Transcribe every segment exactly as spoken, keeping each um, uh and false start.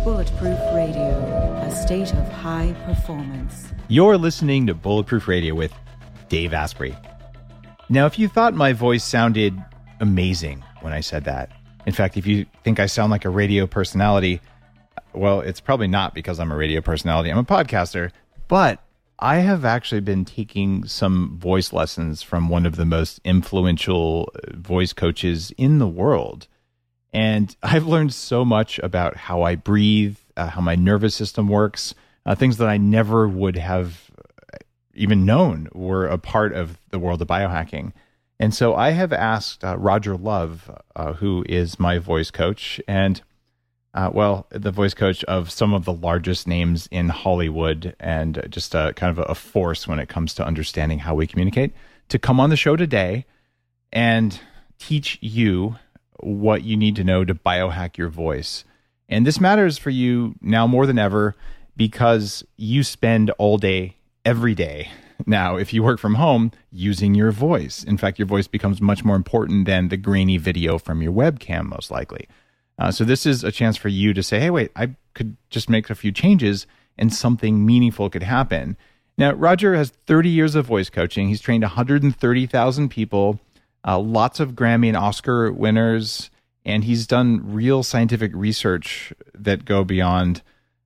Bulletproof Radio, a state of high performance. You're listening to Bulletproof Radio with Dave Asprey. Now, if you thought my voice sounded amazing when I said that, in fact, if you think I sound like a radio personality, well, it's probably not because I'm a radio personality. I'm a podcaster, but I have actually been taking some voice lessons from one of the most influential voice coaches in the world. And I've learned so much about how I breathe, uh, how my nervous system works, uh, things that I never would have even known were a part of the world of biohacking. And so I have asked uh, Roger Love, uh, who is my voice coach, and uh, well, the voice coach of some of the largest names in Hollywood, and just a, kind of a force when it comes to understanding how we communicate, to come on the show today and teach you what you need to know to biohack your voice. And this matters for you now more than ever because you spend all day, every day now, if you work from home, using your voice. In fact, your voice becomes much more important than the grainy video from your webcam, most likely. Uh, so this is a chance for you to say, hey, wait, I could just make a few changes and something meaningful could happen. Now, Roger has thirty years of voice coaching. He's trained one hundred thirty thousand people. Uh, lots of Grammy and Oscar winners, and he's done real scientific research that go beyond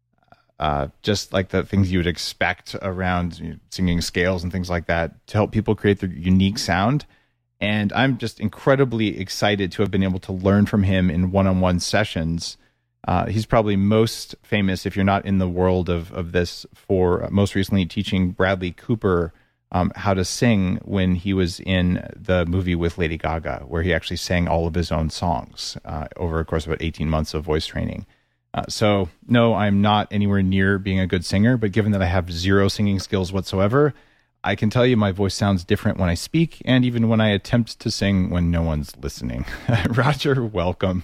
uh, just like the things you would expect around you know, singing scales and things like that to help people create their unique sound. And I'm just incredibly excited to have been able to learn from him in one-on-one sessions. Uh, he's probably most famous, if you're not in the world of, of this, for most recently teaching Bradley Cooper Um, how to sing when he was in the movie with Lady Gaga, where he actually sang all of his own songs uh, over a course of about eighteen months of voice training. Uh, so no, I'm not anywhere near being a good singer, but given that I have zero singing skills whatsoever, I can tell you my voice sounds different when I speak and even when I attempt to sing when no one's listening. Roger, welcome.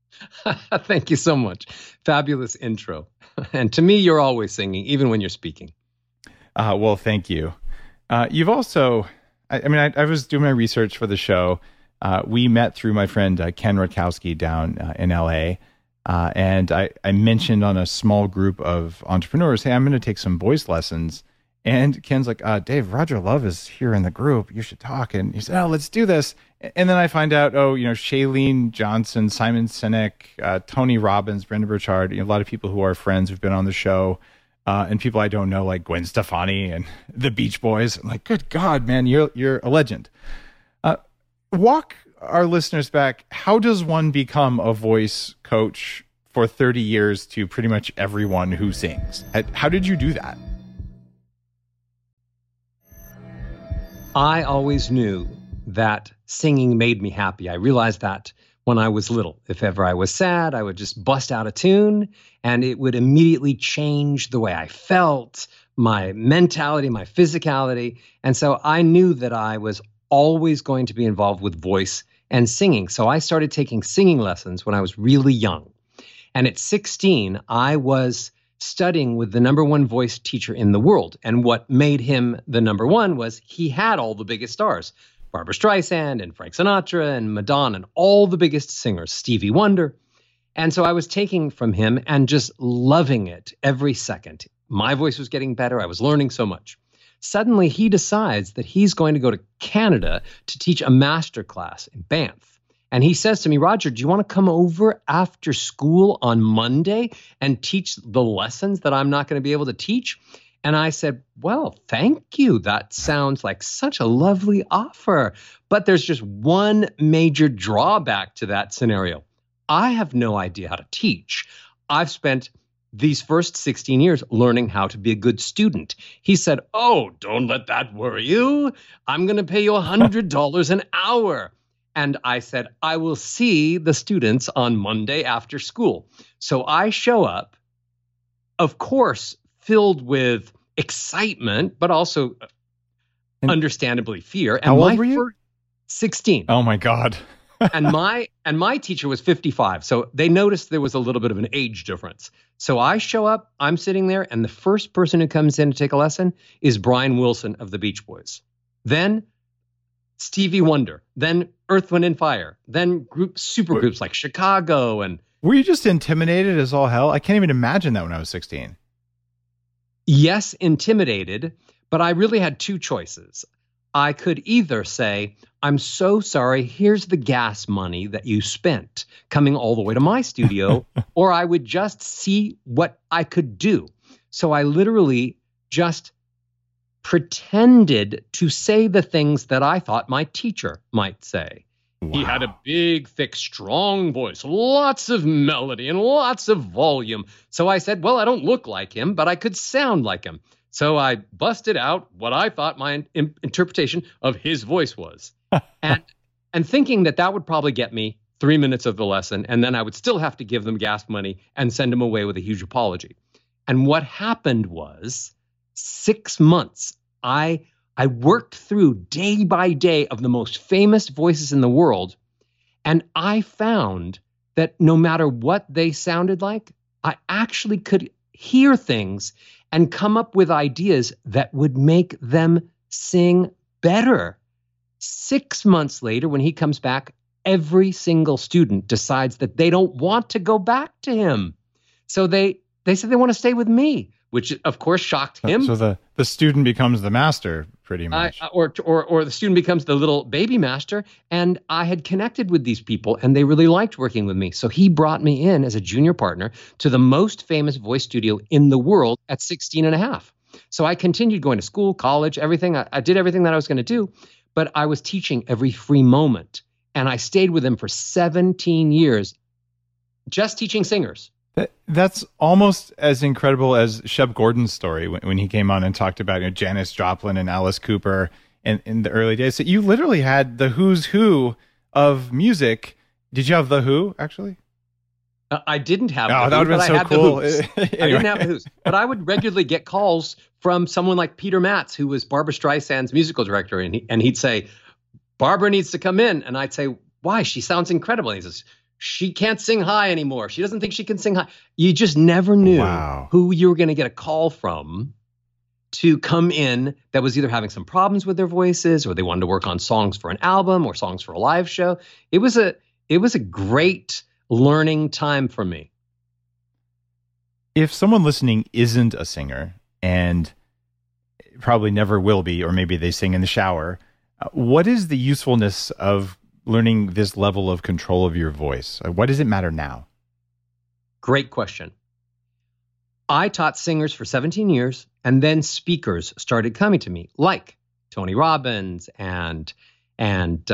Thank you so much. Fabulous intro. And to me, you're always singing, even when you're speaking. Uh, well, thank you. Uh, you've also, I, I mean, I, I was doing my research for the show. Uh, we met through my friend uh, Ken Rutkowski down uh, in L A. Uh, and I, I mentioned on a small group of entrepreneurs, hey, I'm going to take some voice lessons. And Ken's like, uh, Dave, Roger Love is here in the group. You should talk. And he said, oh, let's do this. And then I find out, oh, you know, Shailene Johnson, Simon Sinek, uh, Tony Robbins, Brendon Burchard, you know, a lot of people who are friends who've been on the show. Uh, and people I don't know, like Gwen Stefani and the Beach Boys. I'm like, good God, man, you're you're a legend. Uh, walk our listeners back. How does one become a voice coach for thirty years to pretty much everyone who sings? How did you do that? I always knew that singing made me happy. I realized that when I was little. If ever I was sad, I would just bust out a tune and it would immediately change the way I felt, my mentality, my physicality. And so I knew that I was always going to be involved with voice and singing. So I started taking singing lessons when I was really young. And at sixteen, I was studying with the number one voice teacher in the world. And what made him the number one was he had all the biggest stars. Barbra Streisand and Frank Sinatra and Madonna and all the biggest singers, Stevie Wonder. And so I was taking from him and just loving it every second. My voice was getting better. I was learning so much. Suddenly he decides that he's going to go to Canada to teach a master class in Banff. And he says to me, Roger, do you want to come over after school on Monday and teach the lessons that I'm not going to be able to teach? And I said, well, thank you. That sounds like such a lovely offer. But there's just one major drawback to that scenario. I have no idea how to teach. I've spent these first sixteen years learning how to be a good student. He said, oh, don't let that worry you. I'm going to pay you one hundred dollars an hour. And I said, I will see the students on Monday after school. So I show up, of course, filled with excitement, but also and understandably fear. And how old my were you? First, sixteen. Oh my God. and my and my teacher was fifty-five. So they noticed there was a little bit of an age difference. So I show up, I'm sitting there, and the first person who comes in to take a lesson is Brian Wilson of the Beach Boys. Then Stevie Wonder, then Earth, Wind and Fire, then group super groups like Chicago and Were you just intimidated as all hell? I can't even imagine that when I was sixteen. Yes, intimidated, but I really had two choices. I could either say, I'm so sorry, here's the gas money that you spent coming all the way to my studio, or I would just see what I could do. So I literally just pretended to say the things that I thought my teacher might say. Wow. He had a big, thick, strong voice, lots of melody and lots of volume. So I said, well, I don't look like him, but I could sound like him. So I busted out what I thought my in- interpretation of his voice was. and and thinking that that would probably get me three minutes of the lesson, and then I would still have to give them gas money and send them away with a huge apology. And what happened was six months, I I worked through day by day of the most famous voices in the world, and I found that no matter what they sounded like, I actually could hear things and come up with ideas that would make them sing better. Six months later, when he comes back, every single student decides that they don't want to go back to him. So they they said they want to stay with me, which of course shocked him. So the, the student becomes the master, pretty much. I, or, or, or the student becomes the little baby master. And I had connected with these people and they really liked working with me. So he brought me in as a junior partner to the most famous voice studio in the world at sixteen and a half. So I continued going to school, college, everything. I, I did everything that I was going to do, but I was teaching every free moment. And I stayed with him for seventeen years, just teaching singers. That, that's almost as incredible as Shep Gordon's story when, when he came on and talked about, you know, Janis Joplin and Alice Cooper in, in the early days. So you literally had the who's who of music. Did you have the Who, actually? Uh, I didn't have oh, the that Who, would have been so cool. Anyway. I didn't have the Who's. But I would regularly get calls from someone like Peter Matz, who was Barbra Streisand's musical director, and, he, and he'd say, Barbara needs to come in. And I'd say, why? She sounds incredible. And he says, she can't sing high anymore. She doesn't think she can sing high. You just never knew wow. who you were going to get a call from to come in that was either having some problems with their voices, or they wanted to work on songs for an album or songs for a live show. It was a, it was a great learning time for me. If someone listening isn't a singer and probably never will be, or maybe they sing in the shower, uh, what is the usefulness of learning this level of control of your voice? Why does it matter now? Great question. I taught singers for seventeen years, and then speakers started coming to me, like Tony Robbins and and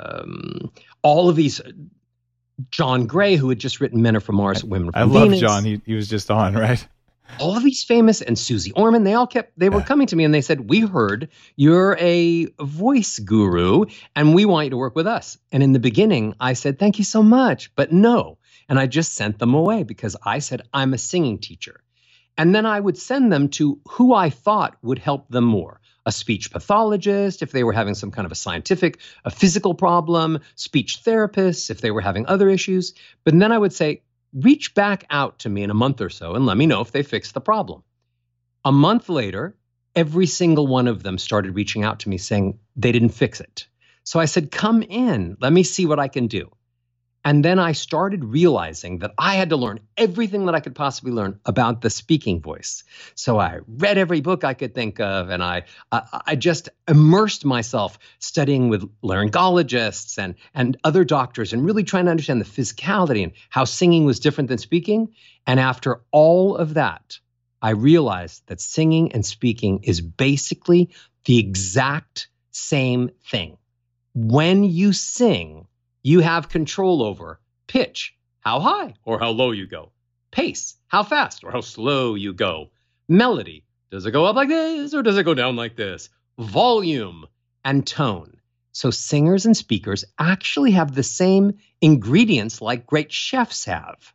um, all of these. John Gray, who had just written Men Are From Mars, Women Are From I love Venus. John. He, he was just on, right? All of these famous, and Susie Orman, they all kept, they were Yeah. coming to me and they said, we heard you're a voice guru and we want you to work with us. And in the beginning, I said, thank you so much, but no. And I just sent them away because I said, I'm a singing teacher. And then I would send them to who I thought would help them more. A speech pathologist, if they were having some kind of a scientific, a physical problem, speech therapists, if they were having other issues. But then I would say, reach back out to me in a month or so and let me know if they fixed the problem. A month later, every single one of them started reaching out to me saying they didn't fix it. So I said, come in, let me see what I can do. And then I started realizing that I had to learn everything that I could possibly learn about the speaking voice. So I read every book I could think of, and I I, I just immersed myself studying with laryngologists and, and other doctors and really trying to understand the physicality and how singing was different than speaking. And after all of that, I realized that singing and speaking is basically the exact same thing. When you sing, you have control over pitch, how high or how low you go. Pace, how fast or how slow you go. Melody, does it go up like this or does it go down like this? Volume and tone. So singers and speakers actually have the same ingredients like great chefs have.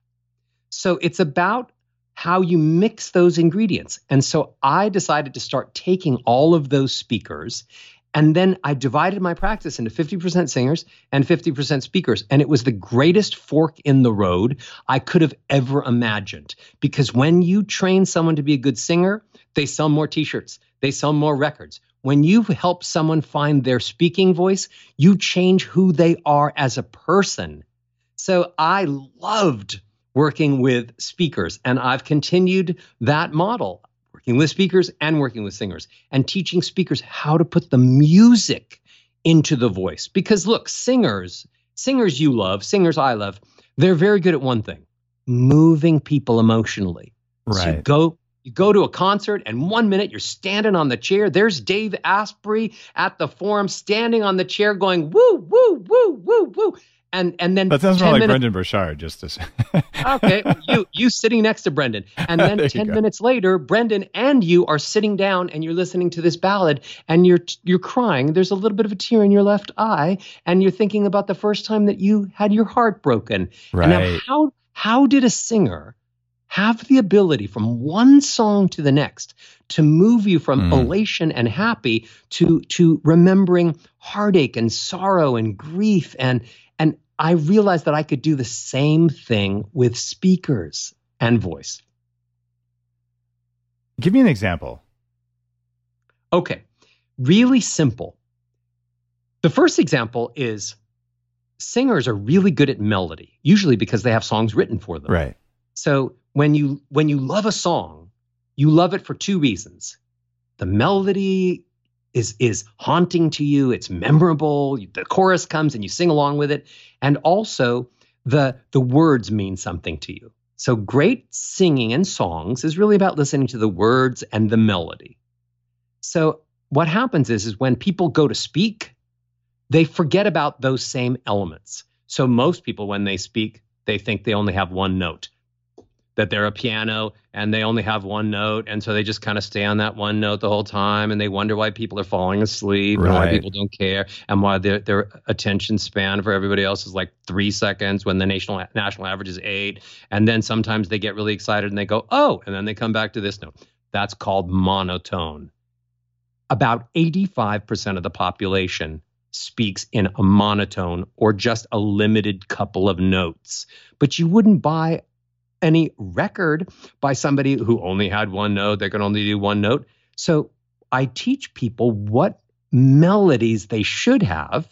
So it's about how you mix those ingredients. And so I decided to start taking all of those speakers, and then I divided my practice into fifty percent singers and fifty percent speakers. And it was the greatest fork in the road I could have ever imagined. Because when you train someone to be a good singer, they sell more t-shirts, they sell more records. When you help someone find their speaking voice, you change who they are as a person. So I loved working with speakers. And I've continued that model, working with speakers and working with singers, and teaching speakers how to put the music into the voice. Because look, singers, singers you love, singers I love, they're very good at one thing, moving people emotionally. Right. So you go, you go to a concert and one minute you're standing on the chair. There's Dave Asprey at the Forum standing on the chair going, woo, woo, woo, woo, woo. And, and then that sounds more like minutes, Brendan Burchard, just to say. okay, you you sitting next to Brendan. And then ten minutes later, Brendan and you are sitting down and you're listening to this ballad and you're you're crying. There's a little bit of a tear in your left eye and you're thinking about the first time that you had your heart broken. Right. And now how how did a singer have the ability from one song to the next to move you from mm. elation and happy to to remembering heartache and sorrow and grief? And and I realized that I could do the same thing with speakers and voice. Give me an example. Okay, really simple. The first example is singers are really good at melody, usually because they have songs written for them. Right. So when you when you love a song, you love it for two reasons. The melody is is haunting to you, it's memorable, the chorus comes and you sing along with it, and also the the words mean something to you. So great singing and songs is really about listening to the words and the melody. So what happens is is when people go to speak, they forget about those same elements. So most people, when they speak, they think they only have one note, that they're a piano and they only have one note. And so they just kind of stay on that one note the whole time. And they wonder why people are falling asleep right. and why people don't care and why their, their attention span for everybody else is like three seconds when the national national average is eight. And then sometimes they get really excited and they go, oh, and then they come back to this note. That's called monotone. About eighty-five percent of the population speaks in a monotone or just a limited couple of notes. But you wouldn't buy any record by somebody who only had one note, they can only do one note. So I teach people what melodies they should have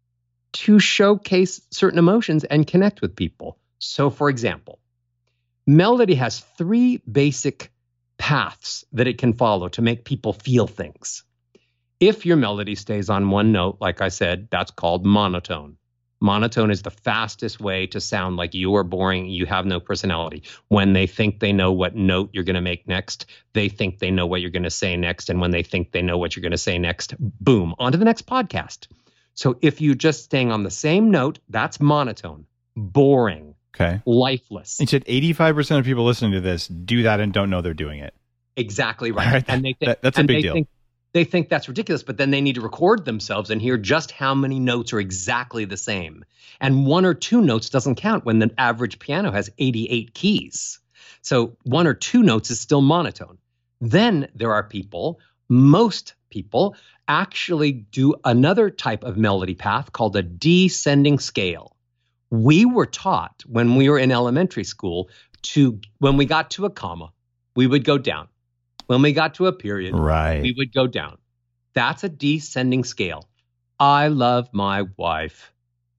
to showcase certain emotions and connect with people. So for example, melody has three basic paths that it can follow to make people feel things. If your melody stays on one note, like I said, that's called monotone. Monotone is the fastest way to sound like you are boring, you have no personality. When they think they know what note you're going to make next, they think they know what you're going to say next. And when they think they know what you're going to say next, boom, on to the next podcast. So if you're just staying on the same note, that's monotone, boring, okay, lifeless. You said eighty-five percent of people listening to this do that and don't know they're doing it. Exactly right. right. And they think, that, that's a and big they deal. Think, They think that's ridiculous, but then they need to record themselves and hear just how many notes are exactly the same. And one or two notes doesn't count when the average piano has eighty-eight keys. So one or two notes is still monotone. Then there are people, most people, actually do another type of melody path called a descending scale. We were taught when we were in elementary school to, when we got to a comma, we would go down. When we got to a period, right. we would go down. That's a descending scale. I love my wife.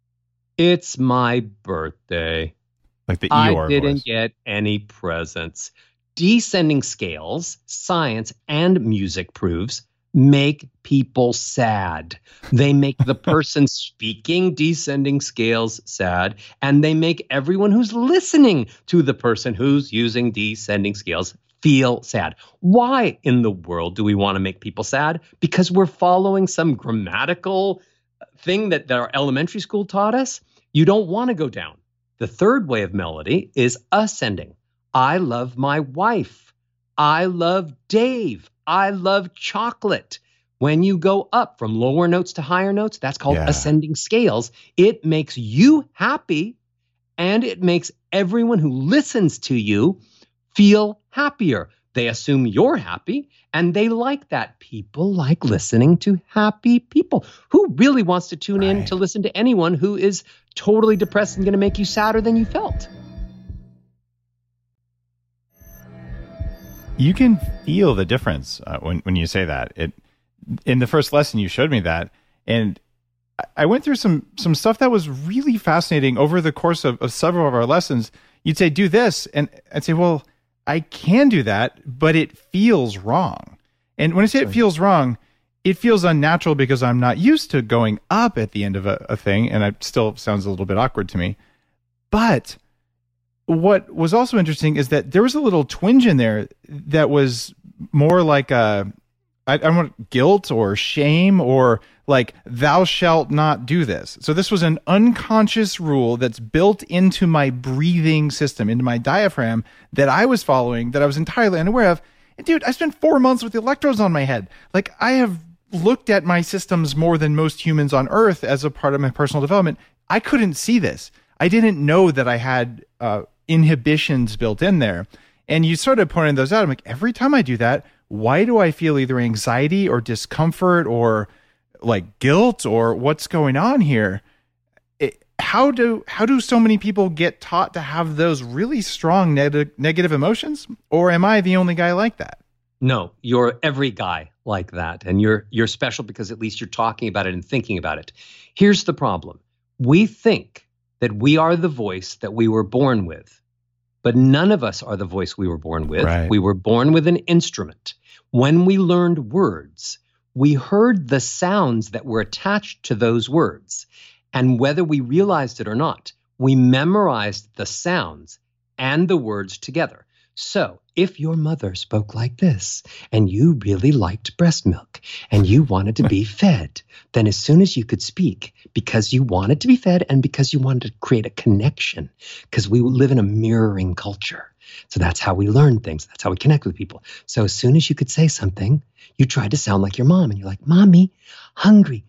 It's my birthday. Like the Eeyore I didn't voice. get any presents. Descending scales, science and music proves, make people sad. They make the person speaking descending scales sad, and they make everyone who's listening to the person who's using descending scales feel sad. Why in the world do we want to make people sad? Because we're following some grammatical thing that our elementary school taught us? You don't want to go down. The third way of melody is ascending. I love my wife. I love Dave. I love chocolate. When you go up from lower notes to higher notes, that's called yeah. ascending scales. It makes you happy, and it makes everyone who listens to you feel happier. They assume you're happy, and they like that. People like listening to happy people. Who really wants to tune right. in to listen to anyone who is totally depressed and going to make you sadder than you felt? You can feel the difference uh, when, when you say that. It in the first lesson, you showed me that, and I went through some some stuff that was really fascinating over the course of, of several of our lessons. you'd say, do this. And I'd say, well, I can do that, but it feels wrong. And when I say it feels wrong, it feels unnatural because I'm not used to going up at the end of a, a thing. And it still sounds a little bit awkward to me. But what was also interesting is that there was a little twinge in there that was more like a, I, I don't want guilt or shame or like, thou shalt not do this. So this was an unconscious rule that's built into my breathing system, into my diaphragm that I was following, that I was entirely unaware of. And dude, I spent four months with electrodes on my head. Like, I have looked at my systems more than most humans on Earth as a part of my personal development. I couldn't see this. I didn't know that I had uh, inhibitions built in there. And you started pointing those out. I'm like, every time I do that, why do I feel either anxiety or discomfort or like guilt or what's going on here? It, how do how do so many people get taught to have those really strong neg- negative emotions? Or am I the only guy like that? No, you're every guy like that. And you're you're special because at least you're talking about it and thinking about it. Here's the problem. We think that we are the voice that we were born with, but none of us are the voice we were born with. Right. We were born with an instrument. When we learned words, we heard the sounds that were attached to those words. And whether we realized it or not, we memorized the sounds and the words together. So if your mother spoke like this and you really liked breast milk and you wanted to be fed, then as soon as you could speak, because you wanted to be fed and because you wanted to create a connection, because we live in a mirroring culture. So that's how we learn things. That's how we connect with people. So as soon as you could say something, you tried to sound like your mom and you're like, Mommy, hungry,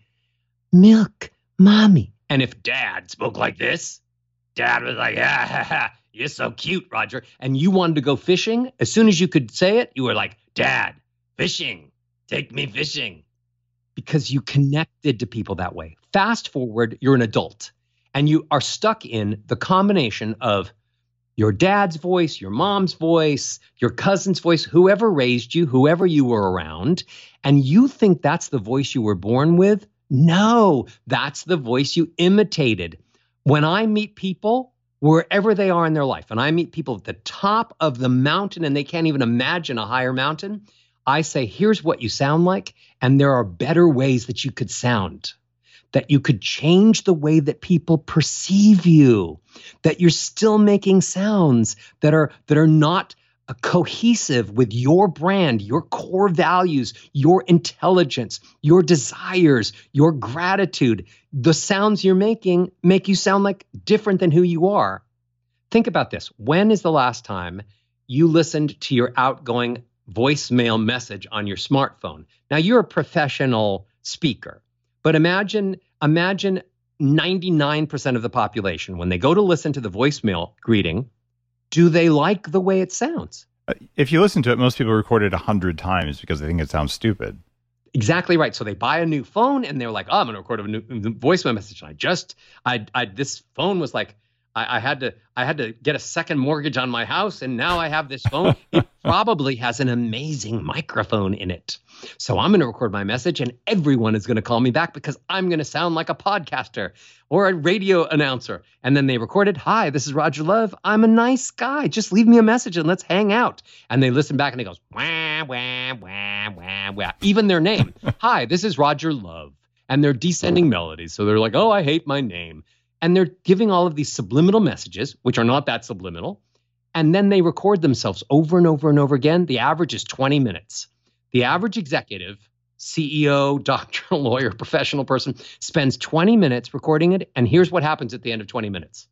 milk, Mommy. And if Dad spoke like this, Dad was like, ah, ha, ha, you're so cute, Roger. And you wanted to go fishing. As soon as you could say it, you were like, Dad, fishing, take me fishing. Because you connected to people that way. Fast forward, you're an adult and you are stuck in the combination of your dad's voice, your mom's voice, your cousin's voice, whoever raised you, whoever you were around, and you think that's the voice you were born with? No, that's the voice you imitated. When I meet people, wherever they are in their life, and I meet people at the top of the mountain and they can't even imagine a higher mountain, I say, here's what you sound like, and there are better ways that you could sound, that you could change the way that people perceive you, that you're still making sounds that are that are not uh, cohesive with your brand, your core values, your intelligence, your desires, your gratitude. The sounds you're making make you sound like different than who you are. Think about this. When is the last time you listened to your outgoing voicemail message on your smartphone? Now, you're a professional speaker. But imagine, imagine ninety-nine percent of the population, when they go to listen to the voicemail greeting, do they like the way it sounds? If you listen to it, most people record it a hundred times because they think it sounds stupid. Exactly right. So they buy a new phone and they're like, oh, I'm going to record a new voicemail message. And I just, I, I, this phone was like, I, I had to, I had to get a second mortgage on my house, and now I have this phone. It probably has an amazing microphone in it. So I'm going to record my message, and everyone is going to call me back because I'm going to sound like a podcaster or a radio announcer. And then they recorded, hi, this is Roger Love. I'm a nice guy. Just leave me a message and let's hang out. And they listen back and it goes, wah, wah, wah, wah, wah. Even their name. Hi, this is Roger Love. And they're descending melodies. So they're like, oh, I hate my name. And they're giving all of these subliminal messages, which are not that subliminal. And then they record themselves over and over and over again. The average is twenty minutes. The average executive, C E O, doctor, lawyer, professional person spends twenty minutes recording it. And here's what happens at the end of twenty minutes.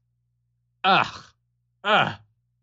Ugh, ugh,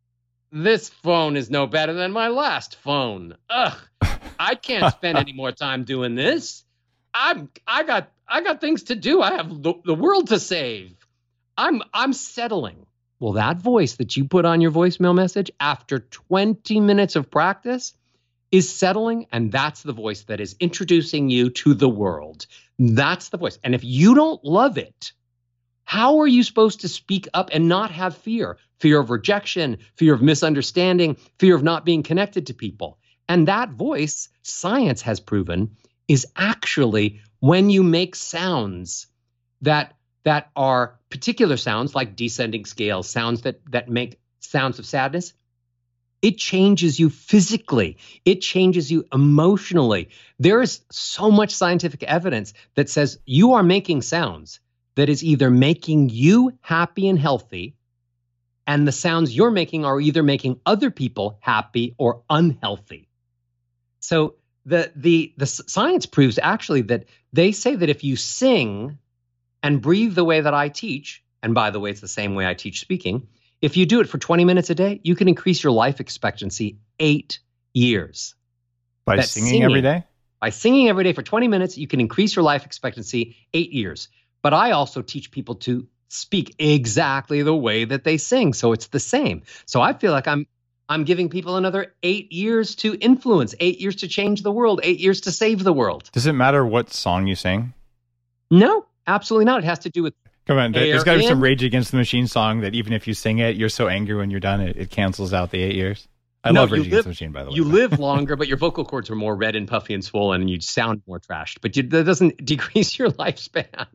this phone is no better than my last phone. Ugh, I can't spend any more time doing this. I'm, I got, I got things to do. I have the, the world to save. I'm I'm settling. Well, that voice that you put on your voicemail message after twenty minutes of practice is settling, and that's the voice that is introducing you to the world. That's the voice. And if you don't love it, how are you supposed to speak up and not have fear? Fear of rejection, fear of misunderstanding, fear of not being connected to people. And that voice, science has proven, is actually when you make sounds that that are particular sounds like descending scales, sounds that that make sounds of sadness, it changes you physically. It changes you emotionally. There is so much scientific evidence that says you are making sounds that is either making you happy and healthy, and the sounds you're making are either making other people happy or unhealthy. So the the the science proves actually that they say that if you sing and breathe the way that I teach, and by the way, it's the same way I teach speaking, if you do it for twenty minutes a day, you can increase your life expectancy eight years. By singing, singing every day? By singing every day for twenty minutes, you can increase your life expectancy eight years. But I also teach people to speak exactly the way that they sing. So it's the same. So I feel like I'm I'm giving people another eight years to influence, eight years to change the world, eight years to save the world. Does it matter what song you sing? No, absolutely not. It has to do with Come on, there's got to be some Rage Against the Machine song that even if you sing it, you're so angry when you're done, it, it cancels out the eight years. I no, love Rage live, Against the Machine, by the way. You live longer, but your vocal cords are more red and puffy and swollen, and you sound more trashed. But you, that doesn't decrease your lifespan.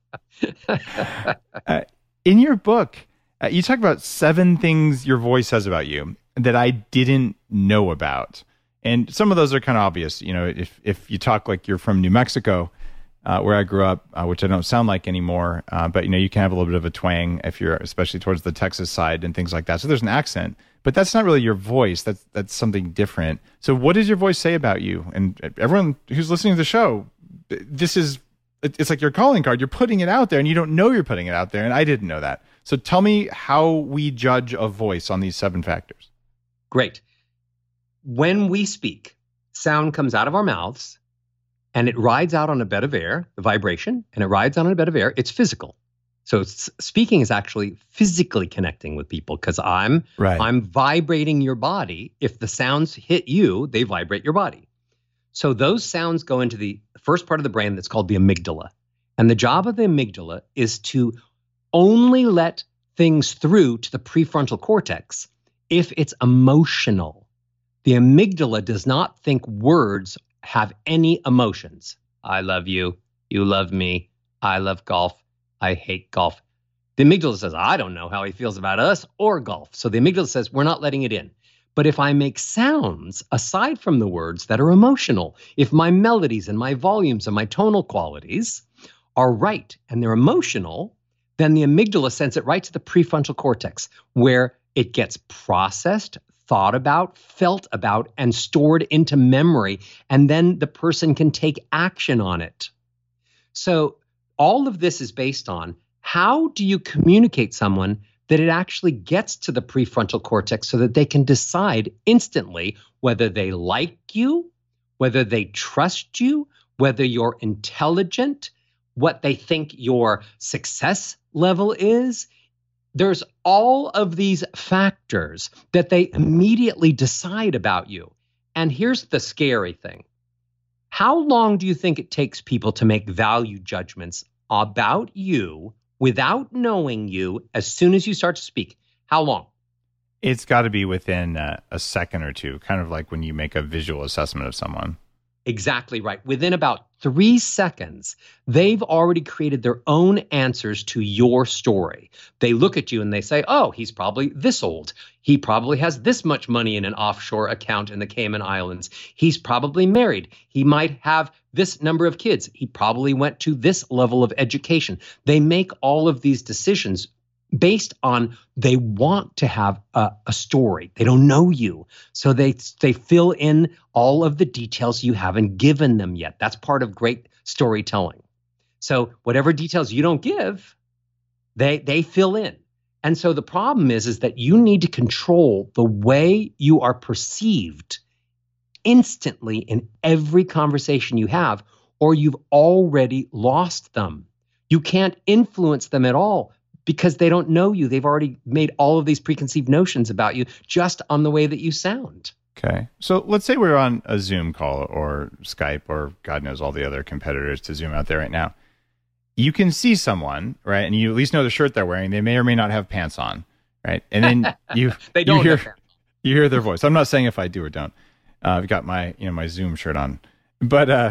uh, in your book, uh, you talk about seven things your voice says about you that I didn't know about. And some of those are kind of obvious. You know, if if you talk like you're from New Mexico, uh, where I grew up, uh, which I don't sound like anymore, uh, but you know, you can have a little bit of a twang if you're, especially towards the Texas side and things like that. So there's an accent, but that's not really your voice. That's that's something different. So what does your voice say about you? And everyone who's listening to the show, this is, it's like your calling card. You're putting it out there, and you don't know you're putting it out there. And I didn't know that. So tell me how we judge a voice on these seven factors. Great. When we speak, sound comes out of our mouths and it rides out on a bed of air, the vibration, and it rides on a bed of air. It's physical. So it's, speaking is actually physically connecting with people because I'm right. I'm vibrating your body. If the sounds hit you, they vibrate your body. So those sounds go into the first part of the brain that's called the amygdala. And the job of the amygdala is to only let things through to the prefrontal cortex if it's emotional. The amygdala does not think words have any emotions. I love you. You love me. I love golf. I hate golf. The amygdala says, I don't know how he feels about us or golf. So the amygdala says, we're not letting it in. But if I make sounds aside from the words that are emotional, if my melodies and my volumes and my tonal qualities are right and they're emotional, then the amygdala sends it right to the prefrontal cortex where it gets processed, thought about, felt about, and stored into memory. And then the person can take action on it. So all of this is based on how do you communicate someone that it actually gets to the prefrontal cortex so that they can decide instantly whether they like you, whether they trust you, whether you're intelligent, what they think your success level is. There's all of these factors that they immediately decide about you. And here's the scary thing. How long do you think it takes people to make value judgments about you without knowing you as soon as you start to speak? How long? It's got to be within uh, a second or two, kind of like when you make a visual assessment of someone. Exactly right. Within about three seconds, they've already created their own answers to your story. They look at you and they say, oh, he's probably this old. He probably has this much money in an offshore account in the Cayman Islands. He's probably married. He might have this number of kids. He probably went to this level of education. They make all of these decisions based on they want to have a, a story. They don't know you. So they they fill in all of the details you haven't given them yet. That's part of great storytelling. So whatever details you don't give, they they fill in. And so the problem is, is that you need to control the way you are perceived instantly in every conversation you have, or you've already lost them. You can't influence them at all because they don't know you. They've already made all of these preconceived notions about you just on the way that you sound. Okay. So let's say we're on a Zoom call or Skype or God knows all the other competitors to Zoom out there right now. You can see someone, right? And you at least know the shirt they're wearing. They may or may not have pants on, right? And then you, they don't you, hear, have you hear their voice. I'm not saying if I do or don't. Uh, I've got my, you know, my Zoom shirt on. But uh,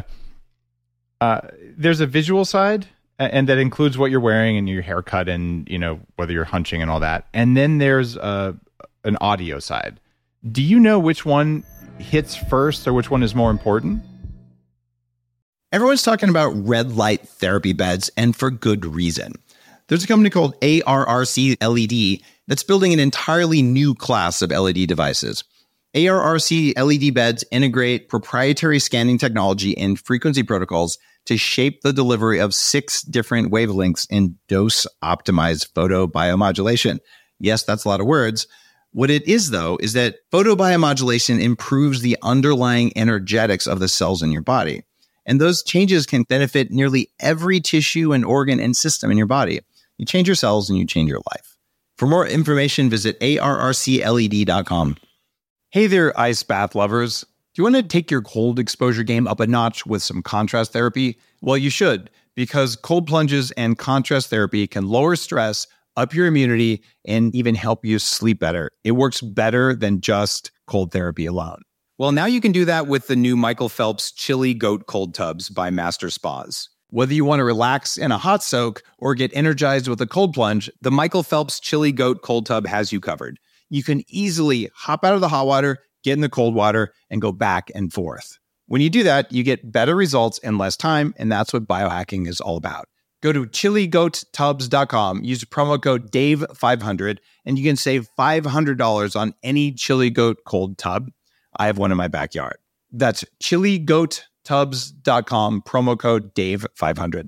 uh, there's a visual side, and that includes what you're wearing and your haircut and, you know, whether you're hunching and all that. And then there's a, an audio side. Do you know which one hits first or which one is more important? Everyone's talking about red light therapy beds, and for good reason. There's a company called A R R C L E D that's building an entirely new class of L E D devices. A R R C L E D beds integrate proprietary scanning technology and frequency protocols to shape the delivery of six different wavelengths in dose-optimized photobiomodulation. Yes, that's a lot of words. What it is, though, is that photobiomodulation improves the underlying energetics of the cells in your body. And those changes can benefit nearly every tissue and organ and system in your body. You change your cells and you change your life. For more information, visit A R R C L E D dot com. Hey there, ice bath lovers. Do you want to take your cold exposure game up a notch with some contrast therapy? Well, you should, because cold plunges and contrast therapy can lower stress, up your immunity, and even help you sleep better. It works better than just cold therapy alone. Well, now you can do that with the new Michael Phelps Chili Goat Cold Tubs by Master Spas. Whether you want to relax in a hot soak or get energized with a cold plunge, the Michael Phelps Chili Goat Cold Tub has you covered. You can easily hop out of the hot water, get in the cold water, and go back and forth. When you do that, you get better results in less time, and that's what biohacking is all about. Go to chili goat tubs dot com, use promo code Dave five hundred, and you can save five hundred dollars on any Chili Goat cold tub. I have one in my backyard. That's chili goat tubs dot com, promo code Dave five hundred.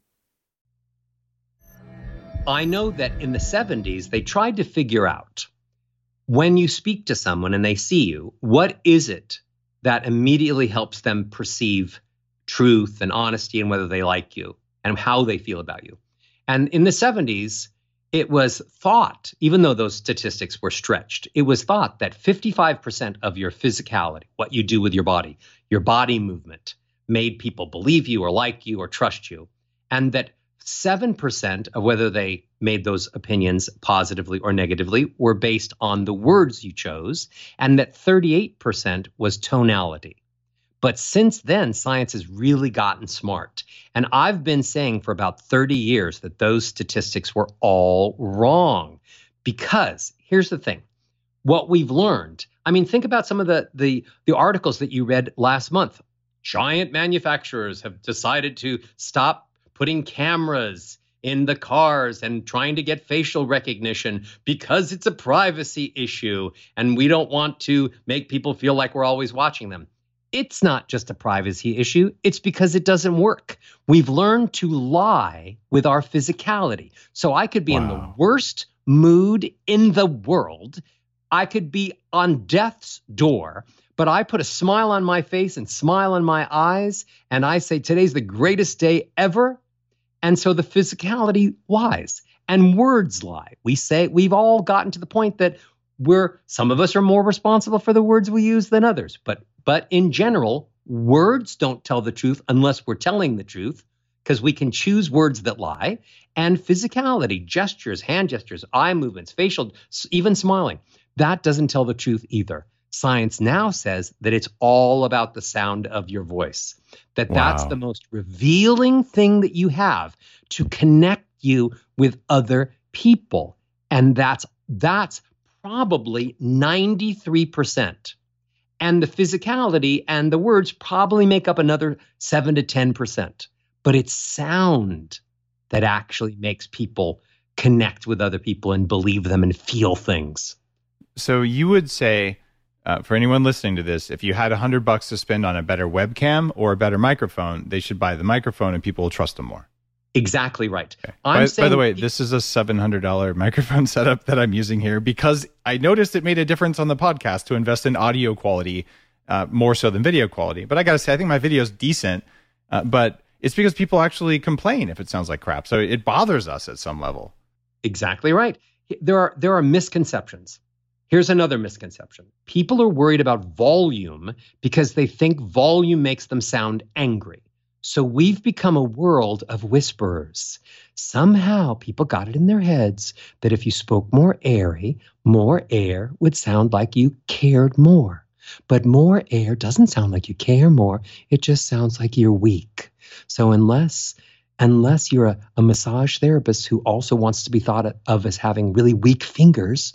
I know that in the seventies, they tried to figure out when you speak to someone and they see you, what is it that immediately helps them perceive truth and honesty and whether they like you and how they feel about you. And in the seventies, it was thought, even though those statistics were stretched, it was thought that fifty-five percent of your physicality, what you do with your body, your body movement, made people believe you or like you or trust you. And that seven percent of whether they made those opinions positively or negatively were based on the words you chose, and that thirty-eight percent was tonality. But since then, science has really gotten smart. And I've been saying for about thirty years that those statistics were all wrong. Because here's the thing, what we've learned, I mean, think about some of the, the, the articles that you read last month. Giant manufacturers have decided to stop putting cameras in the cars and trying to get facial recognition because it's a privacy issue and we don't want to make people feel like we're always watching them. It's not just a privacy issue. It's because it doesn't work. We've learned to lie with our physicality. So I could be wow. in the worst mood in the world. I could be on death's door, but I put a smile on my face and smile in my eyes, and I say, today's the greatest day ever. And so the physicality lies and words lie. We say we've all gotten to the point that we're, some of us are more responsible for the words we use than others. But, but in general, words don't tell the truth unless we're telling the truth, because we can choose words that lie. And physicality, gestures, hand gestures, eye movements, facial, even smiling, that doesn't tell the truth either. Science now says that it's all about the sound of your voice, that wow. that's the most revealing thing that you have to connect you with other people. And that's that's probably ninety-three percent. And the physicality and the words probably make up another seven to ten percent. But it's sound that actually makes people connect with other people and believe them and feel things. So you would say, Uh, for anyone listening to this, if you had a hundred bucks to spend on a better webcam or a better microphone, they should buy the microphone and people will trust them more. Exactly right. Okay. I'm by, saying, by the way, this is a seven hundred dollars microphone setup that I'm using here because I noticed it made a difference on the podcast to invest in audio quality uh, more so than video quality. But I got to say, I think my video is decent, uh, but it's because people actually complain if it sounds like crap. So it bothers us at some level. Exactly right. There are there are misconceptions. Here's another misconception. People are worried about volume because they think volume makes them sound angry. So we've become a world of whisperers. Somehow people got it in their heads that if you spoke more airy, more air would sound like you cared more. But more air doesn't sound like you care more. It just sounds like you're weak. So unless unless you're a, a massage therapist who also wants to be thought of as having really weak fingers,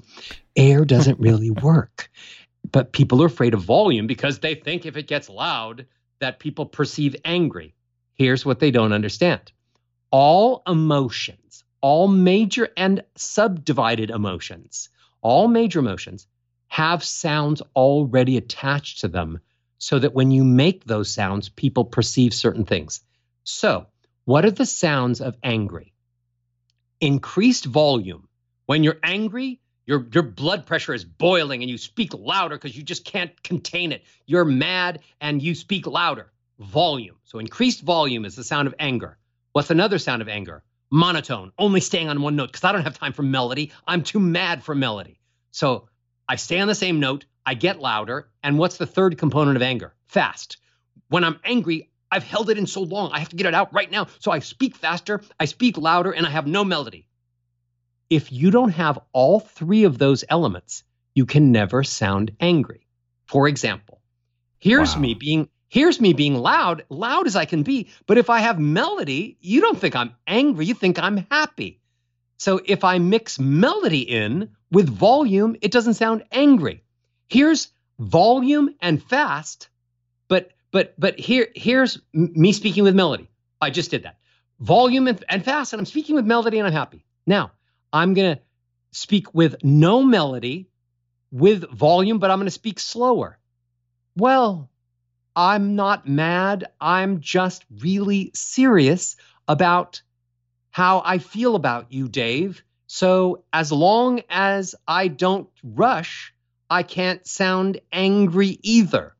Air doesn't really work. But people are afraid of volume because they think if it gets loud that people perceive angry. Here's what they don't understand. All emotions, all major and subdivided emotions, all major emotions have sounds already attached to them so that when you make those sounds, people perceive certain things. So, what are the sounds of angry? Increased volume. When you're angry, your, your blood pressure is boiling and you speak louder because you just can't contain it. You're mad and you speak louder. Volume. So increased volume is the sound of anger. What's another sound of anger? Monotone, only staying on one note because I don't have time for melody. I'm too mad for melody. So I stay on the same note, I get louder. And what's the third component of anger? Fast. When I'm angry, I've held it in so long, I have to get it out right now. So I speak faster, I speak louder, and I have no melody. If you don't have all three of those elements, you can never sound angry. For example, here's Wow. me being here's me being loud, loud as I can be, but if I have melody, you don't think I'm angry, you think I'm happy. So if I mix melody in with volume, it doesn't sound angry. Here's volume and fast, but but but here here's me speaking with melody. I just did that. Volume and, and fast, and I'm speaking with melody and I'm happy. Now, I'm going to speak with no melody, with volume, but I'm going to speak slower. Well, I'm not mad. I'm just really serious about how I feel about you, Dave. So as long as I don't rush, I can't sound angry either.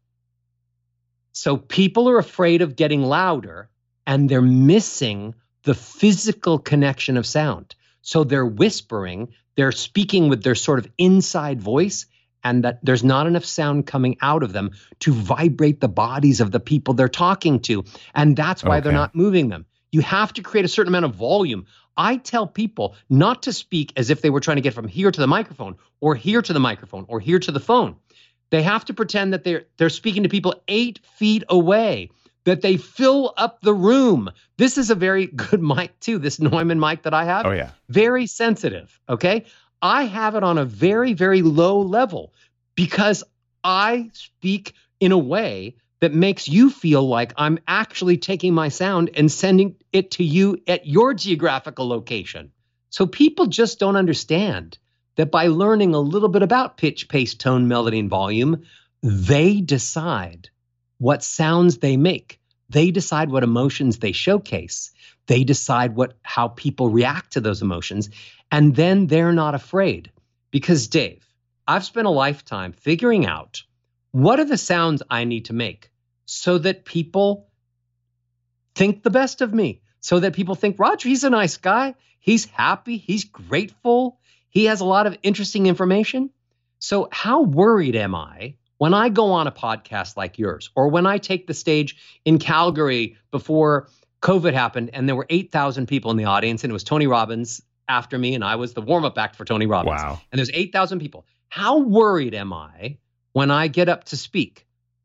So people are afraid of getting louder and they're missing the physical connection of sound. So they're whispering, they're speaking with their sort of inside voice, and that there's not enough sound coming out of them to vibrate the bodies of the people they're talking to. And that's why Okay. they're not moving them. You have to create a certain amount of volume. I tell people not to speak as if they were trying to get from here to the microphone or here to the microphone or here to the phone. They have to pretend that they're they're speaking to people eight feet away, that they fill up the room. This is a very good mic too, this Neumann mic that I have. Oh, yeah. Very sensitive, okay? I have it on a very, very low level because I speak in a way that makes you feel like I'm actually taking my sound and sending it to you at your geographical location. So people just don't understand that by learning a little bit about pitch, pace, tone, melody, and volume, they decide what sounds they make. They decide what emotions they showcase. They decide what how people react to those emotions. And then they're not afraid. Because, Dave, I've spent a lifetime figuring out what are the sounds I need to make so that people think the best of me, so that people think, Roger, he's a nice guy. He's happy. He's grateful. He has a lot of interesting information. So how worried am I when I go on a podcast like yours, or when I take the stage in Calgary before COVID happened and there were eight thousand people in the audience and it was Tony Robbins after me and I was the warm-up act for Tony Robbins. Wow. And there's eight thousand people. How worried am I when I get up to speak?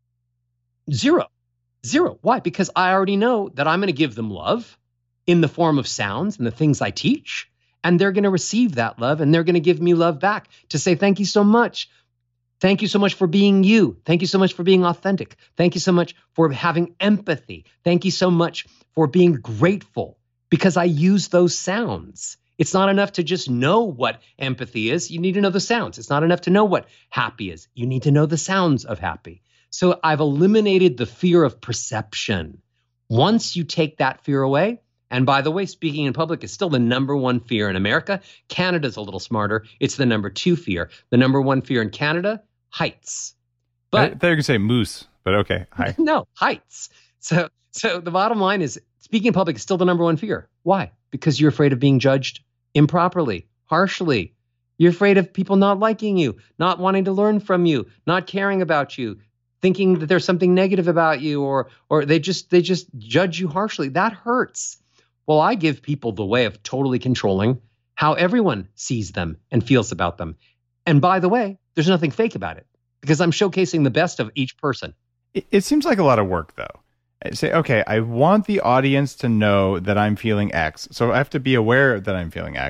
Zero. Zero. Why? Because I already know that I'm going to give them love in the form of sounds and the things I teach. And they're going to receive that love and they're going to give me love back to say, thank you so much. Thank you so much for being you. Thank you so much for being authentic. Thank you so much for having empathy. Thank you so much for being grateful, because I use those sounds. It's not enough to just know what empathy is. You need to know the sounds. It's not enough to know what happy is. You need to know the sounds of happy. So I've eliminated the fear of perception. Once you take that fear away, and by the way, speaking in public is still the number one fear in America. Canada's a little smarter. It's the number two fear. The number one fear in Canada, heights. I But thought you were going to say moose, but okay. Hi. no, heights. So so the bottom line is speaking in public is still the number one fear. Why? Because you're afraid of being judged improperly, harshly. You're afraid of people not liking you, not wanting to learn from you, not caring about you, thinking that there's something negative about you, or or they just they just judge you harshly. That hurts. Well, I give people the way of totally controlling how everyone sees them and feels about them. And by the way, there's nothing fake about it because I'm showcasing the best of each person. It, it seems like a lot of work, though. I say, okay, I want the audience to know that I'm feeling X, so I have to be aware that I'm feeling X.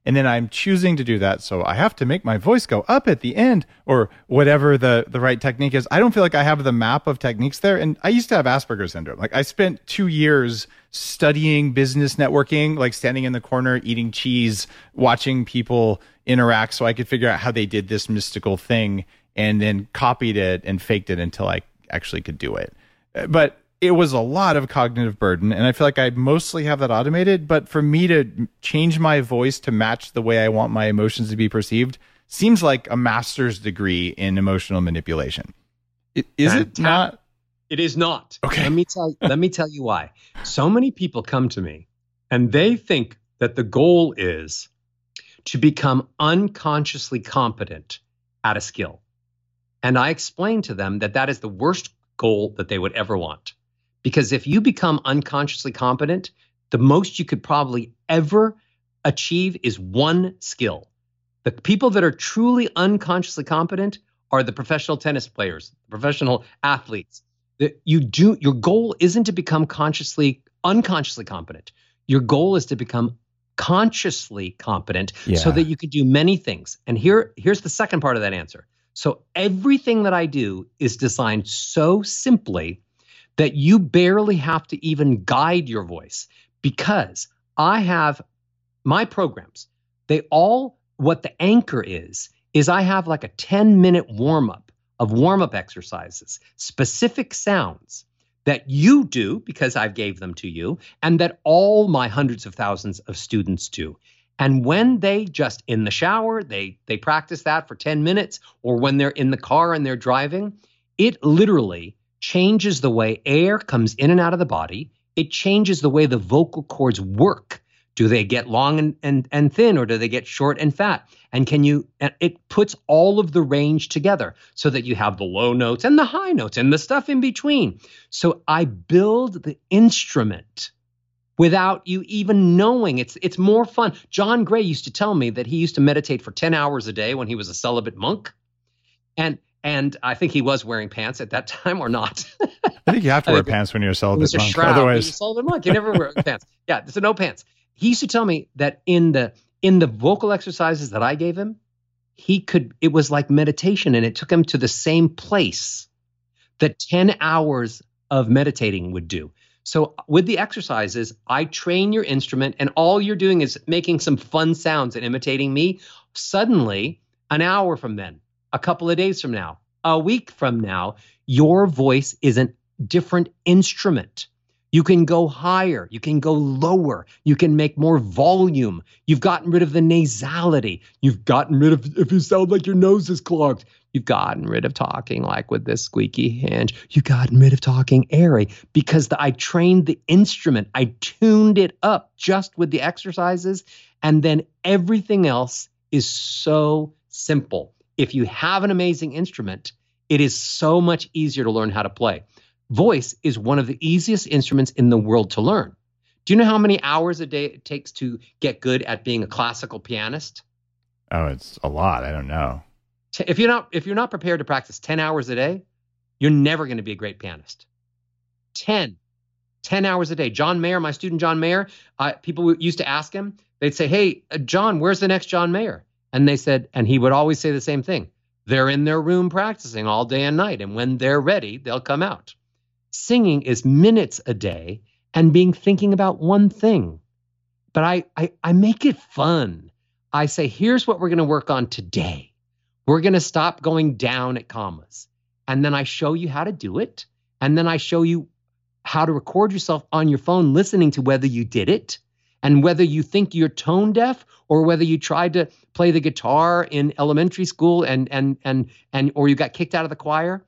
And then I'm choosing to do that. So I have to make my voice go up at the end or whatever the, the right technique is. I don't feel like I have the map of techniques there. And I used to have Asperger's syndrome. Like I spent two years studying business networking, like standing in the corner, eating cheese, watching people interact so I could figure out how they did this mystical thing, and then copied it and faked it until I actually could do it. But it was a lot of cognitive burden, and I feel like I mostly have that automated. But for me to change my voice to match the way I want my emotions to be perceived seems like a master's degree in emotional manipulation. Is Fantastic. it not? It is not. Okay. Let me tell let me tell you why. So many people come to me and they think that the goal is to become unconsciously competent at a skill. And I explain to them that that is the worst goal that they would ever want. Because if you become unconsciously competent, the most you could probably ever achieve is one skill. The people that are truly unconsciously competent are the professional tennis players, professional athletes. The, you do your goal isn't to become consciously, unconsciously competent. Your goal is to become consciously competent Yeah. so that you can do many things. And here, here's the second part of that answer. So everything that I do is designed so simply that you barely have to even guide your voice, because I have my programs. They all, what the anchor is, is I have like a ten minute warm up of warm up exercises, specific sounds that you do because I've gave them to you, and that all my hundreds of thousands of students do. And when they just in the shower, they they practice that for ten minutes, or when they're in the car and they're driving, it literally changes the way air comes in and out of the body. It changes the way the vocal cords work. Do they get long and, and, and thin, or do they get short and fat? And can you, it puts all of the range together so that you have the low notes and the high notes and the stuff in between. So I build the instrument without you even knowing. It's it's more fun. John Gray used to tell me that he used to meditate for ten hours a day when he was a celibate monk. And And I think he was wearing pants at that time, or not. I think you have to wear pants when you're a It celibate was a monk. shroud. Otherwise, He was a celibate monk. You never wear pants. Yeah, so no pants. He used to tell me that in the in the vocal exercises that I gave him, he could. It was like meditation, and it took him to the same place that ten hours of meditating would do. So with the exercises, I train your instrument, and all you're doing is making some fun sounds and imitating me. Suddenly, an hour from then, a couple of days from now, a week from now, your voice is a different instrument. You can go higher. You can go lower. You can make more volume. You've gotten rid of the nasality. You've gotten rid of, if you sound like your nose is clogged, you've gotten rid of talking like with this squeaky hinge. You've gotten rid of talking airy, because the, I trained the instrument. I tuned it up just with the exercises, and then everything else is so simple. If you have an amazing instrument, it is so much easier to learn how to play. Voice is one of the easiest instruments in the world to learn. Do you know how many hours a day it takes to get good at being a classical pianist? oh, it's a lot. I don't know. If you're not if you're not prepared to practice ten hours a day, you're never going to be a great pianist. ten, ten hours a day. John Mayer, my student John Mayer, uh, people used to ask him, they'd say, hey, uh, John, where's the next John Mayer? And they said, and he would always say the same thing. They're in their room practicing all day and night, and when they're ready, they'll come out. Singing is minutes a day and being thinking about one thing. But I, I, I make it fun. I say, here's what we're going to work on today. We're going to stop going down at commas. And then I show you how to do it. And then I show you how to record yourself on your phone, listening to whether you did it and whether you think you're tone deaf, or whether you tried to play the guitar in elementary school and, and, and, and, or you got kicked out of the choir.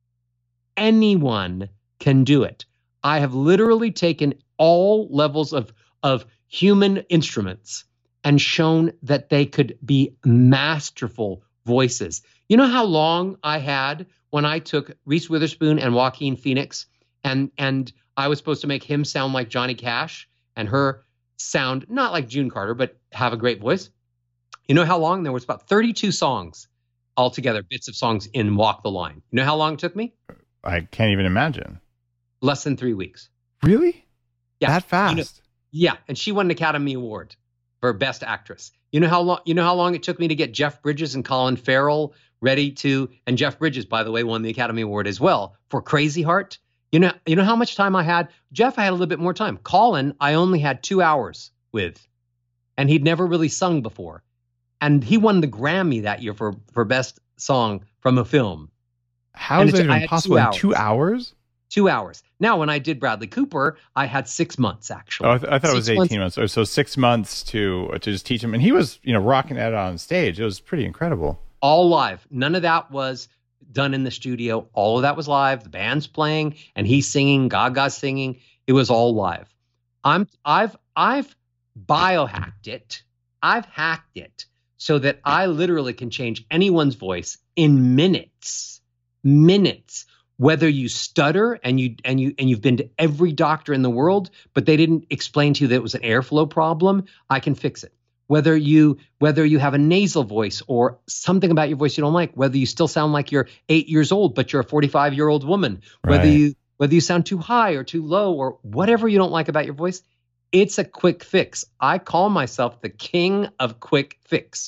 Anyone can do it. I have literally taken all levels of, of human instruments and shown that they could be masterful voices. You know how long I had when I took Reese Witherspoon and Joaquin Phoenix, and, and I was supposed to make him sound like Johnny Cash and her sound not like June Carter, but have a great voice? You know how long? There was about thirty-two songs altogether, bits of songs in Walk the Line. You know how long it took me? I can't even imagine. Less than three weeks. Really? Yeah. That fast? You know, yeah. And she won an Academy Award for Best Actress. You know how long you know how long it took me to get Jeff Bridges and Colin Farrell ready to, and Jeff Bridges, by the way, won the Academy Award as well for Crazy Heart. You know, you know how much time I had? Jeff, I had a little bit more time. Colin, I only had two hours with, and he'd never really sung before. And he won the Grammy that year for, for Best Song from a Film. How is that even possible in two hours? Two hours. Now, when I did Bradley Cooper, I had six months, actually. Oh, I, th- I thought six it was eighteen months. months. So six months to to just teach him. And he was, you know, rocking it on stage. It was pretty incredible. All live. None of that was done in the studio. All of that was live. The band's playing and he's singing, Gaga's singing. It was all live. I'm I've I've biohacked it. I've hacked it so that I literally can change anyone's voice in minutes. Minutes. Whether you stutter and you and you and you've been to every doctor in the world, but they didn't explain to you that it was an airflow problem, I can fix it. Whether you whether you have a nasal voice or something about your voice you don't like, whether you still sound like you're eight years old but you're a forty-five-year-old woman, right. whether you whether you sound too high or too low or whatever you don't like about your voice, it's a quick fix. I call myself the king of quick fix.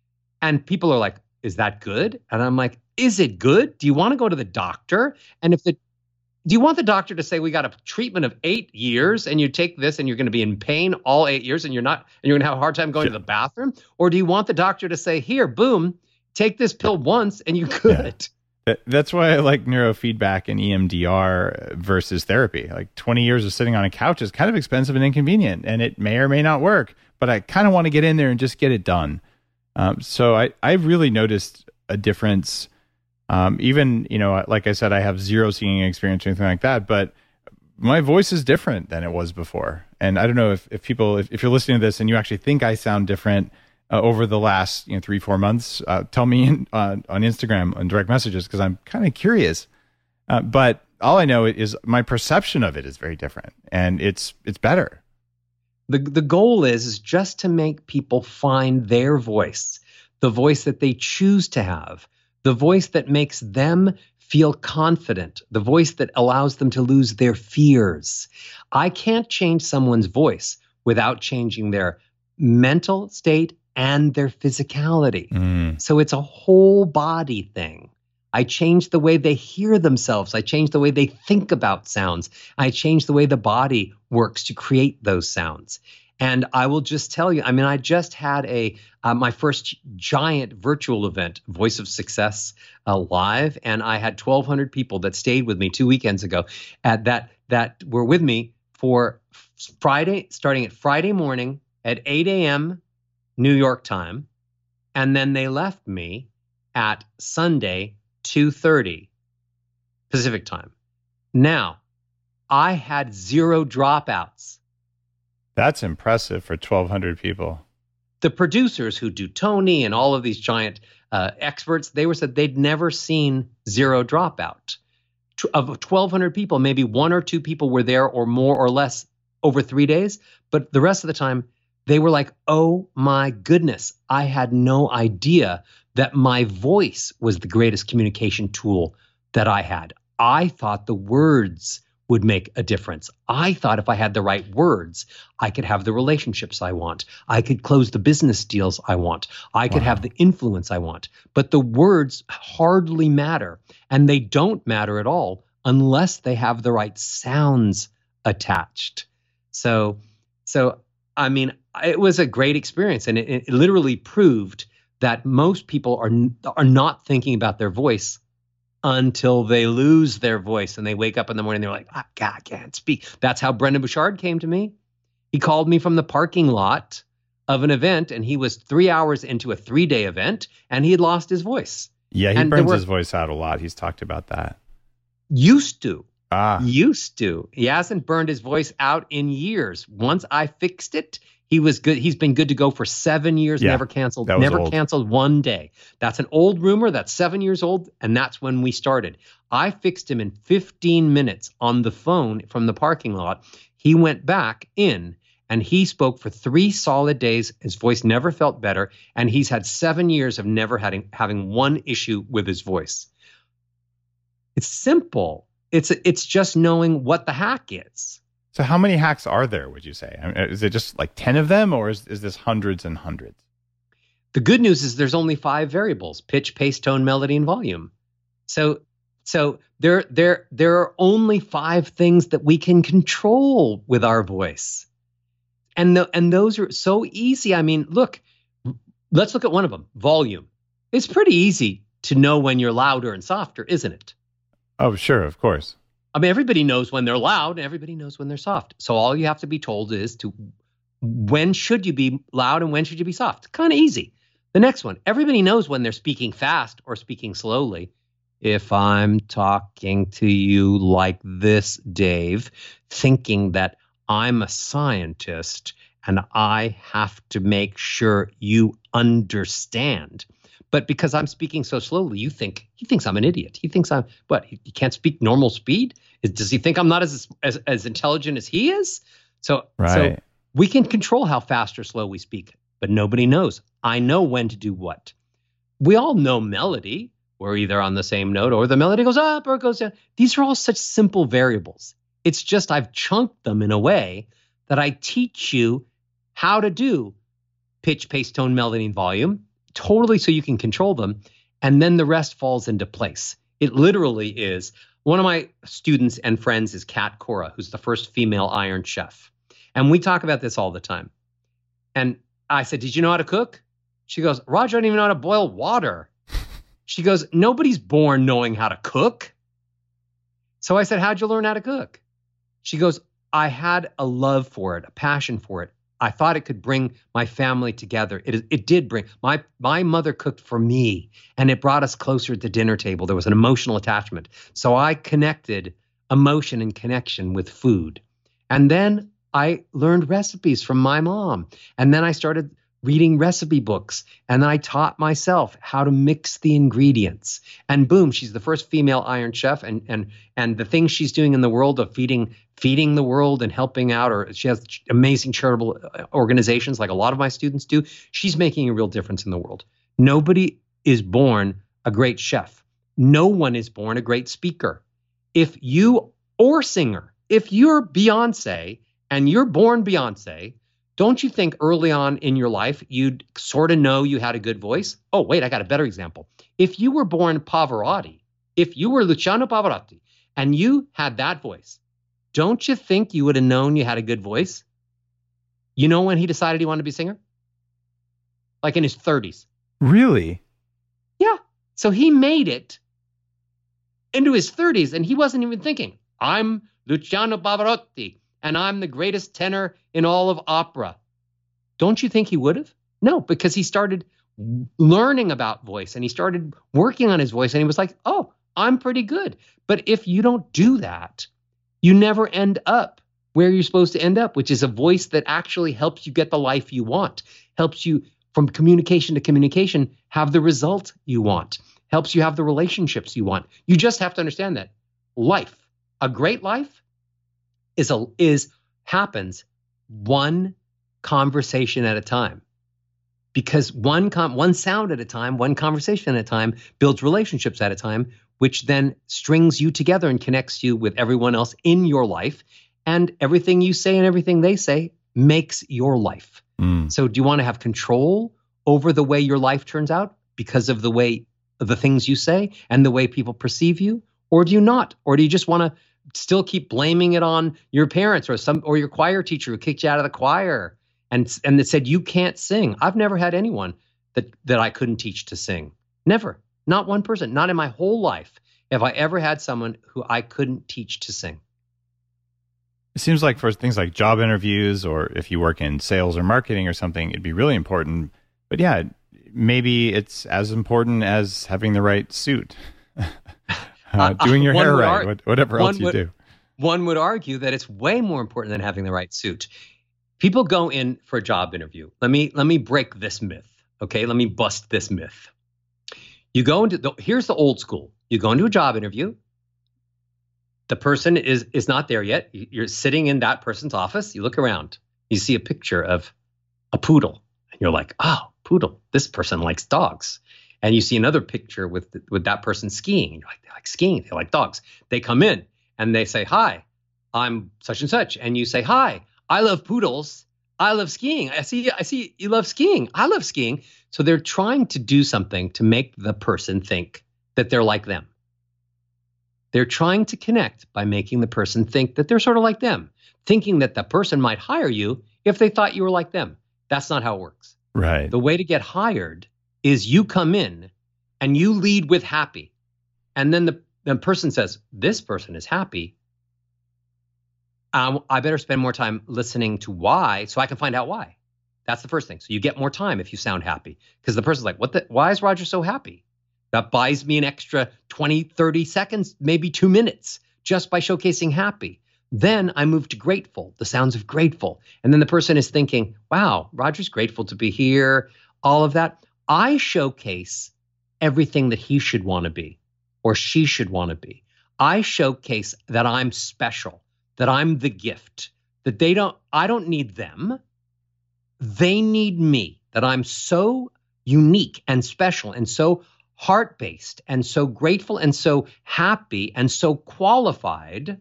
And people are like, "Is that good?" And I'm like, "Is it good? Do you want to go to the doctor? And if the Do you want the doctor to say, we got a treatment of eight years and you take this and you're going to be in pain all eight years and you're not, and you're going to have a hard time going sure. to the bathroom? Or do you want the doctor to say, here, boom, take this pill once and you're good?" Yeah. That's why I like neurofeedback and E M D R versus therapy. Like twenty years of sitting on a couch is kind of expensive and inconvenient, and it may or may not work, but I kind of want to get in there and just get it done. Um, so I, I really noticed a difference. Um, even, you know, like I said, I have zero singing experience or anything like that, but my voice is different than it was before. And I don't know if, if people, if, if you're listening to this and you actually think I sound different uh, over the last, you know, three, four months, uh, tell me in, uh, on Instagram and direct messages, because I'm kind of curious. Uh, but all I know is my perception of it is very different, and it's, it's better. The, the goal is, is just to make people find their voice, the voice that they choose to have, the voice that makes them feel confident, the voice that allows them to lose their fears. I can't change someone's voice without changing their mental state and their physicality. Mm. So it's a whole body thing. I change the way they hear themselves. I change the way they think about sounds. I change the way the body works to create those sounds. And I will just tell you, I mean, I just had a uh, my first giant virtual event, Voice of Success, uh, live, and I had twelve hundred people that stayed with me two weekends ago at that that were with me for Friday, starting at Friday morning at eight a.m. New York time, and then they left me at Sunday two thirty Pacific time. Now, I had zero dropouts. That's impressive for twelve hundred people. The producers who do Tony and all of these giant uh, experts, they were said they'd never seen zero dropout. Of twelve hundred people, maybe one or two people were there or more or less over three days. But the rest of the time, they were like, oh my goodness, I had no idea that my voice was the greatest communication tool that I had. I thought the words would make a difference. I thought if I had the right words, I could have the relationships I want. I could close the business deals I want. I could Wow. have the influence I want. But the words hardly matter, and they don't matter at all unless they have the right sounds attached. So, so I mean, it was a great experience, and it, it literally proved that most people are are not thinking about their voice until they lose their voice and they wake up in the morning and they're like, ah, God, I can't speak. That's how Brendan Bouchard came to me. He called me from the parking lot of an event, and he was three hours into a three-day event, and he had lost his voice. Yeah, he And there burns were- his voice out a lot. He's talked about that. Used to. Ah, Used to. He hasn't burned his voice out in years. Once I fixed it, he was good. He's been good to go for seven years, Yeah, never canceled, that was never old. canceled one day. That's an old rumor. That's seven years old, and that's when we started. I fixed him in fifteen minutes on the phone from the parking lot. He went back in, and he spoke for three solid days. His voice never felt better, and he's had seven years of never having, having one issue with his voice. It's simple. It's it's just knowing what the hack is. So how many hacks are there, would you say? I mean, is it just like ten of them, or is, is this hundreds and hundreds? The good news is there's only five variables: pitch, pace, tone, melody, and volume. So so there there there are only five things that we can control with our voice. And the, and those are so easy. I mean, look, let's look at one of them, volume. It's pretty easy to know when you're louder and softer, isn't it? Oh, sure, of course. I mean, everybody knows when they're loud, and everybody knows when they're soft. So all you have to be told is to when should you be loud and when should you be soft? Kind of easy. The next one, everybody knows when they're speaking fast or speaking slowly. If I'm talking to you like this, Dave, thinking that I'm a scientist and I have to make sure you understand. But because I'm speaking so slowly, you think he thinks I'm an idiot. He thinks I'm what? He, he can't speak normal speed? Is, does he think I'm not as as as intelligent as he is? So, right. so we can control how fast or slow we speak, but nobody knows. I know when to do what. We all know melody. We're either on the same note or the melody goes up or it goes down. These are all such simple variables. It's just I've chunked them in a way that I teach you how to do pitch, pace, tone, melody, and volume, totally so you can control them. And then the rest falls into place. It literally is. One of my students and friends is Kat Cora, who's the first female Iron Chef. And we talk about this all the time. And I said, did you know how to cook? She goes, Roger, I don't even know how to boil water. She goes, nobody's born knowing how to cook. So I said, how'd you learn how to cook? She goes, I had a love for it, a passion for it. I thought it could bring my family together. It, it did bring, my, my mother cooked for me and it brought us closer at the dinner table. There was an emotional attachment. So I connected emotion and connection with food. And then I learned recipes from my mom. And then I started reading recipe books, and I taught myself how to mix the ingredients. And boom, she's the first female Iron Chef, and and and the things she's doing in the world of feeding feeding the world and helping out, or she has amazing charitable organizations like a lot of my students do. She's making a real difference in the world. Nobody is born a great chef. No one is born a great speaker. If you or singer, if you're Beyonce and you're born Beyonce, don't you think early on in your life, you'd sort of know you had a good voice? Oh, wait, I got a better example. If you were born Pavarotti, if you were Luciano Pavarotti and you had that voice, don't you think you would have known you had a good voice? You know when he decided he wanted to be a singer? Like in his thirties. Really? Yeah. So he made it into his thirties and he wasn't even thinking, I'm Luciano Pavarotti. And I'm the greatest tenor in all of opera. Don't you think he would have? No, because he started learning about voice and he started working on his voice and he was like, oh, I'm pretty good. But if you don't do that, you never end up where you're supposed to end up, which is a voice that actually helps you get the life you want, helps you from communication to communication have the result you want, helps you have the relationships you want. You just have to understand that life, a great life, is a is happens one conversation at a time, because one com, one sound at a time, one conversation at a time builds relationships at a time, which then strings you together and connects you with everyone else in your life, and everything you say and everything they say makes your life. Mm. So do you want to have control over the way your life turns out because of the way of the things you say and the way people perceive you, or do you not? Or do you just want to still keep blaming it on your parents or some or your choir teacher who kicked you out of the choir and and that said you can't sing? I've never had anyone that that I couldn't teach to sing. Never. Not one person. Not in my whole life have I ever had someone who I couldn't teach to sing. It seems like for things like job interviews, or if you work in sales or marketing or something, it'd be really important. But yeah, maybe it's as important as having the right suit. Uh, doing your hair right, ar- whatever else you would, do. One would argue that it's way more important than having the right suit. People go in for a job interview. Let me let me break this myth, okay? Let me bust this myth. You go into the, here's the old school. You go into a job interview. The person is is not there yet. You're sitting in that person's office. You look around. You see a picture of a poodle, and you're like, oh, poodle. This person likes dogs. And you see another picture with with that person skiing. And you're like, they like skiing. They like dogs. They come in and they say, hi, I'm such and such. And you say, hi, I love poodles. I love skiing. I see, I see you love skiing. I love skiing. So they're trying to do something to make the person think that they're like them. They're trying to connect by making the person think that they're sort of like them, thinking that the person might hire you if they thought you were like them. That's not how it works. Right. The way to get hired is you come in and you lead with happy. And then the, the person says, this person is happy. Um, I better spend more time listening to why so I can find out why. That's the first thing. So you get more time if you sound happy, because the person's like, what the, why is Roger so happy? That buys me an extra twenty, thirty seconds, maybe two minutes just by showcasing happy. Then I move to grateful, the sounds of grateful. And then the person is thinking, wow, Roger's grateful to be here, all of that. I showcase everything that he should want to be or she should want to be. I showcase that I'm special, that I'm the gift, that they don't, I don't need them. They need me, that I'm so unique and special and so heart-based and so grateful and so happy and so qualified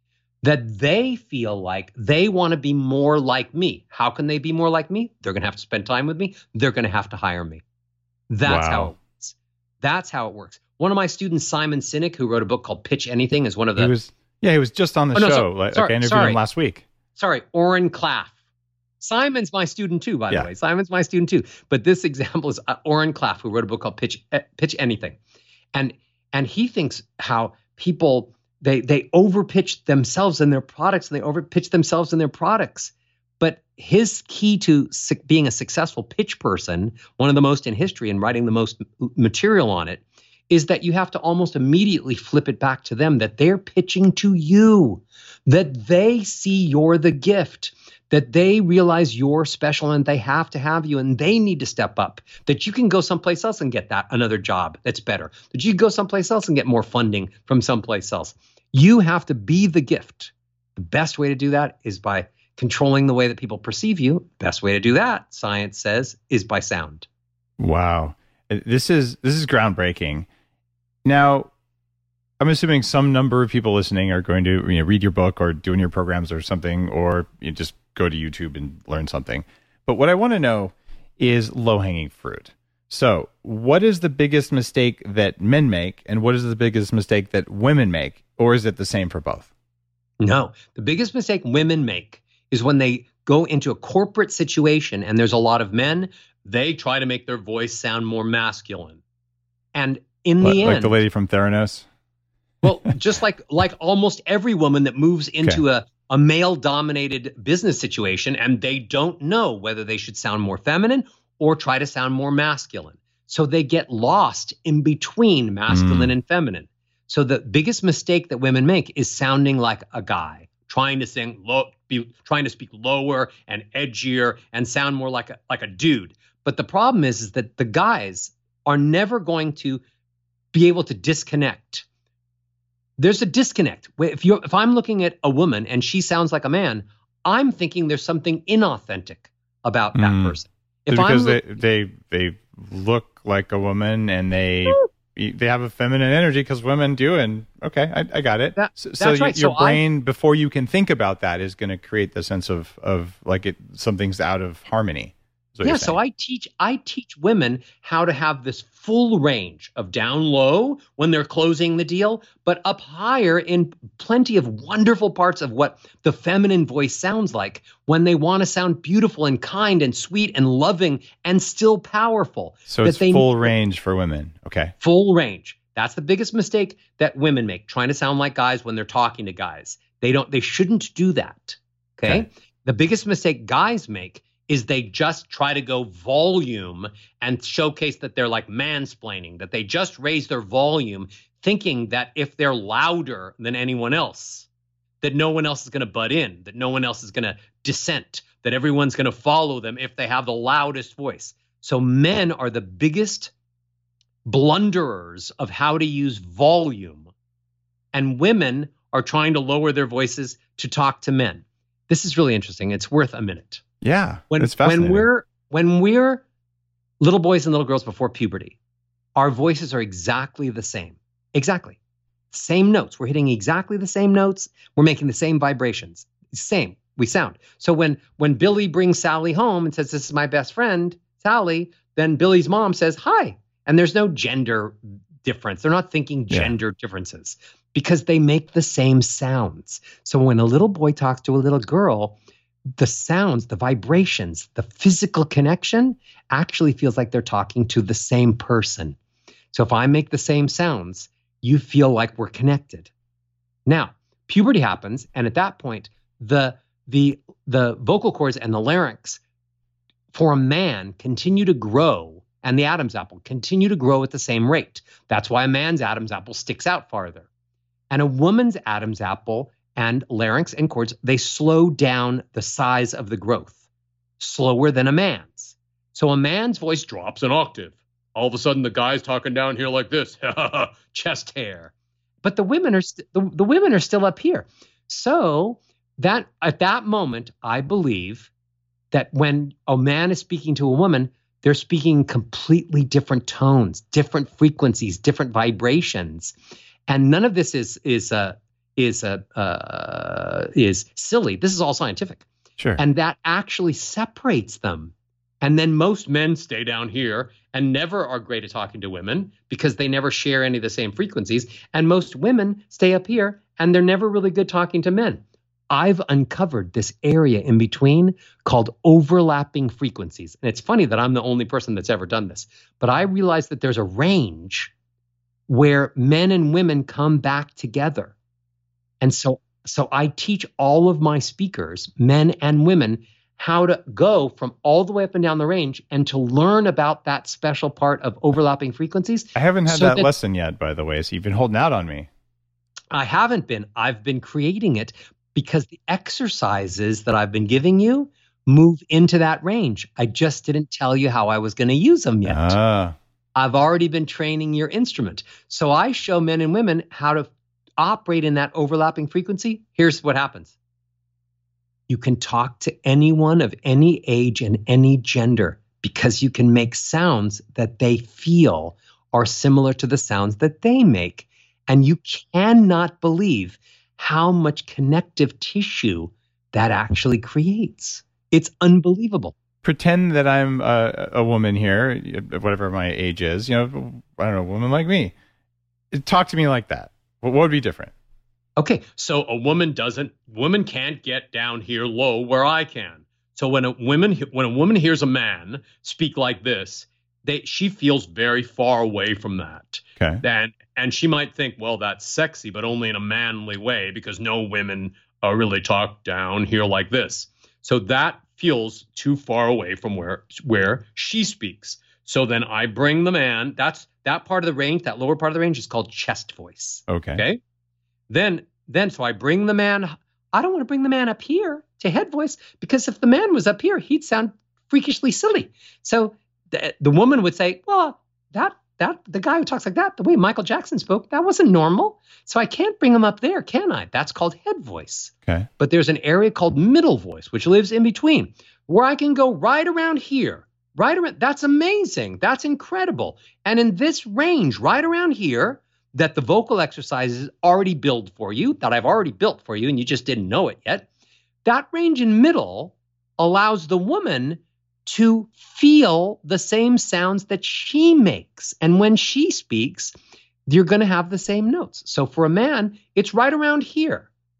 that they feel like they want to be more like me. How can they be more like me? They're going to have to spend time with me. They're going to have to hire me. That's Wow. how it works. That's how it works. One of my students, Simon Sinek, who wrote a book called Pitch Anything, is one of the... He was, yeah, he was just on the Oh, no, show. so- like, sorry, like I interviewed sorry. him last week. Sorry, Oren Klaff. Simon's my student too, by Yeah. the way. Simon's my student too. But this example is uh, Oren Klaff, who wrote a book called Pitch uh, Pitch Anything, and and he thinks how people they they overpitch themselves and their products, and they overpitch themselves and their products. But his key to su- being a successful pitch person, one of the most in history, and writing the most m- material on it, is that you have to almost immediately flip it back to them, that they're pitching to you, that they see you're the gift, that they realize you're special and they have to have you and they need to step up, that you can go someplace else and get that another job that's better, that you can go someplace else and get more funding from someplace else. You have to be the gift. The best way to do that is by controlling the way that people perceive you. Best way to do that, science says, is by sound. Wow. This is this is groundbreaking. Now, I'm assuming some number of people listening are going to, you know, read your book or doing your programs or something, or you just go to YouTube and learn something. But what I want to know is low-hanging fruit. So what is the biggest mistake that men make, and what is the biggest mistake that women make? Or is it the same for both? No, the biggest mistake women make is when they go into a corporate situation and there's a lot of men, they try to make their voice sound more masculine. And in the Like, end, like the lady from Theranos? well, just like like almost every woman that moves into Okay. a, a male-dominated business situation, and they don't know whether they should sound more feminine or try to sound more masculine. So they get lost in between masculine Mm. and feminine. So the biggest mistake that women make is sounding like a guy, trying to sing low, be trying to speak lower and edgier and sound more like a like a dude. But the problem is, is that the guys are never going to be able to disconnect. There's a disconnect. If you if I'm looking at a woman and she sounds like a man, I'm thinking there's something inauthentic about that Mm. person. If Because I'm, they, they they look like a woman and they they have a feminine energy, because women do. And okay, I, I got it. That- so that's so right. your So I- brain, before you can think about that, is going to create the sense of of like it something's out of harmony. is what yeah, you're so saying. I teach I teach women how to have this full range of down low when they're closing the deal, but up higher in plenty of wonderful parts of what the feminine voice sounds like when they want to sound beautiful and kind and sweet and loving and still powerful. So that it's they- full range for women. Okay. Full range. That's the biggest mistake that women make, trying to sound like guys when they're talking to guys. They don't, they shouldn't do that. Okay. Okay. The biggest mistake guys make is they just try to go volume and showcase that they're like mansplaining, that they just raise their volume, thinking that if they're louder than anyone else, that no one else is going to butt in, that no one else is going to dissent, that everyone's going to follow them if they have the loudest voice. So men are the biggest blunderers of how to use volume, and women are trying to lower their voices to talk to men. This is really interesting. It's worth a minute. Yeah. When, it's fascinating. when we're when we're little boys and little girls before puberty, our voices are exactly the same. Exactly. Same notes. We're hitting exactly the same notes. We're making the same vibrations. Same. We sound. So when when Billy brings Sally home and says, this is my best friend, Sally, then Billy's mom says, hi. And there's no gender difference. They're not thinking gender yeah. differences because they make the same sounds. So when a little boy talks to a little girl, the sounds, the vibrations, the physical connection actually feels like they're talking to the same person. So if I make the same sounds, you feel like we're connected. Now, puberty happens, and at that point, the the the vocal cords and the larynx for a man continue to grow, and the Adam's apple continue to grow at the same rate. That's why a man's Adam's apple sticks out farther. And a woman's Adam's apple and larynx and cords, they slow down the size of the growth, slower than a man's. So a man's voice drops an octave. All of a sudden, the guy's talking down here like this, chest hair. But the women are st- the, the women are still up here. So that at that moment, I believe that when a man is speaking to a woman, they're speaking completely different tones, different frequencies, different vibrations, and none of this is is uh, is uh, uh, is silly. This is all scientific. Sure. And that actually separates them. And then most men stay down here and never are great at talking to women because they never share any of the same frequencies. And most women stay up here and they're never really good talking to men. I've uncovered this area in between called overlapping frequencies. And it's funny that I'm the only person that's ever done this. But I realized that there's a range where men and women come back together. And so, so I teach all of my speakers, men and women, how to go from all the way up and down the range and to learn about that special part of overlapping frequencies. I haven't had so that, that lesson yet, by the way, so you've been holding out on me. I haven't been. I've been creating it because the exercises that I've been giving you move into that range. I just didn't tell you how I was going to use them yet. Ah. I've already been training your instrument. So I show men and women how to operate in that overlapping frequency. Here's what happens. You can talk to anyone of any age and any gender because you can make sounds that they feel are similar to the sounds that they make. And you cannot believe how much connective tissue that actually creates. It's unbelievable. Pretend that I'm a, a woman here, whatever my age is, you know, I don't know, a woman like me. Talk to me like that. What would be different? Okay, so a woman doesn't, woman can't get down here low where I can. So when a woman, when a woman hears a man speak like this, they, she feels very far away from that. Okay. And, and she might think, well, that's sexy, but only in a manly way because no women uh, really talk down here like this. So that feels too far away from where, where she speaks. So then I bring the man, that's, that part of the range, that lower part of the range is called chest voice. Okay. Okay. Then, then, so I bring the man, I don't want to bring the man up here to head voice because if the man was up here, he'd sound freakishly silly. So the, the woman would say, well, that, that, the guy who talks like that, the way Michael Jackson spoke, that wasn't normal. So I can't bring him up there, can I? That's called head voice. Okay. But there's an area called middle voice, which lives in between where I can go right around here, right around. That's amazing. That's incredible. And in this range, right around here, that the vocal exercises already build for you, that I've already built for you, and you just didn't know it yet. That range in middle allows the woman to feel the same sounds that she makes. And when she speaks, you're going to have the same notes. So for a man, it's right around here.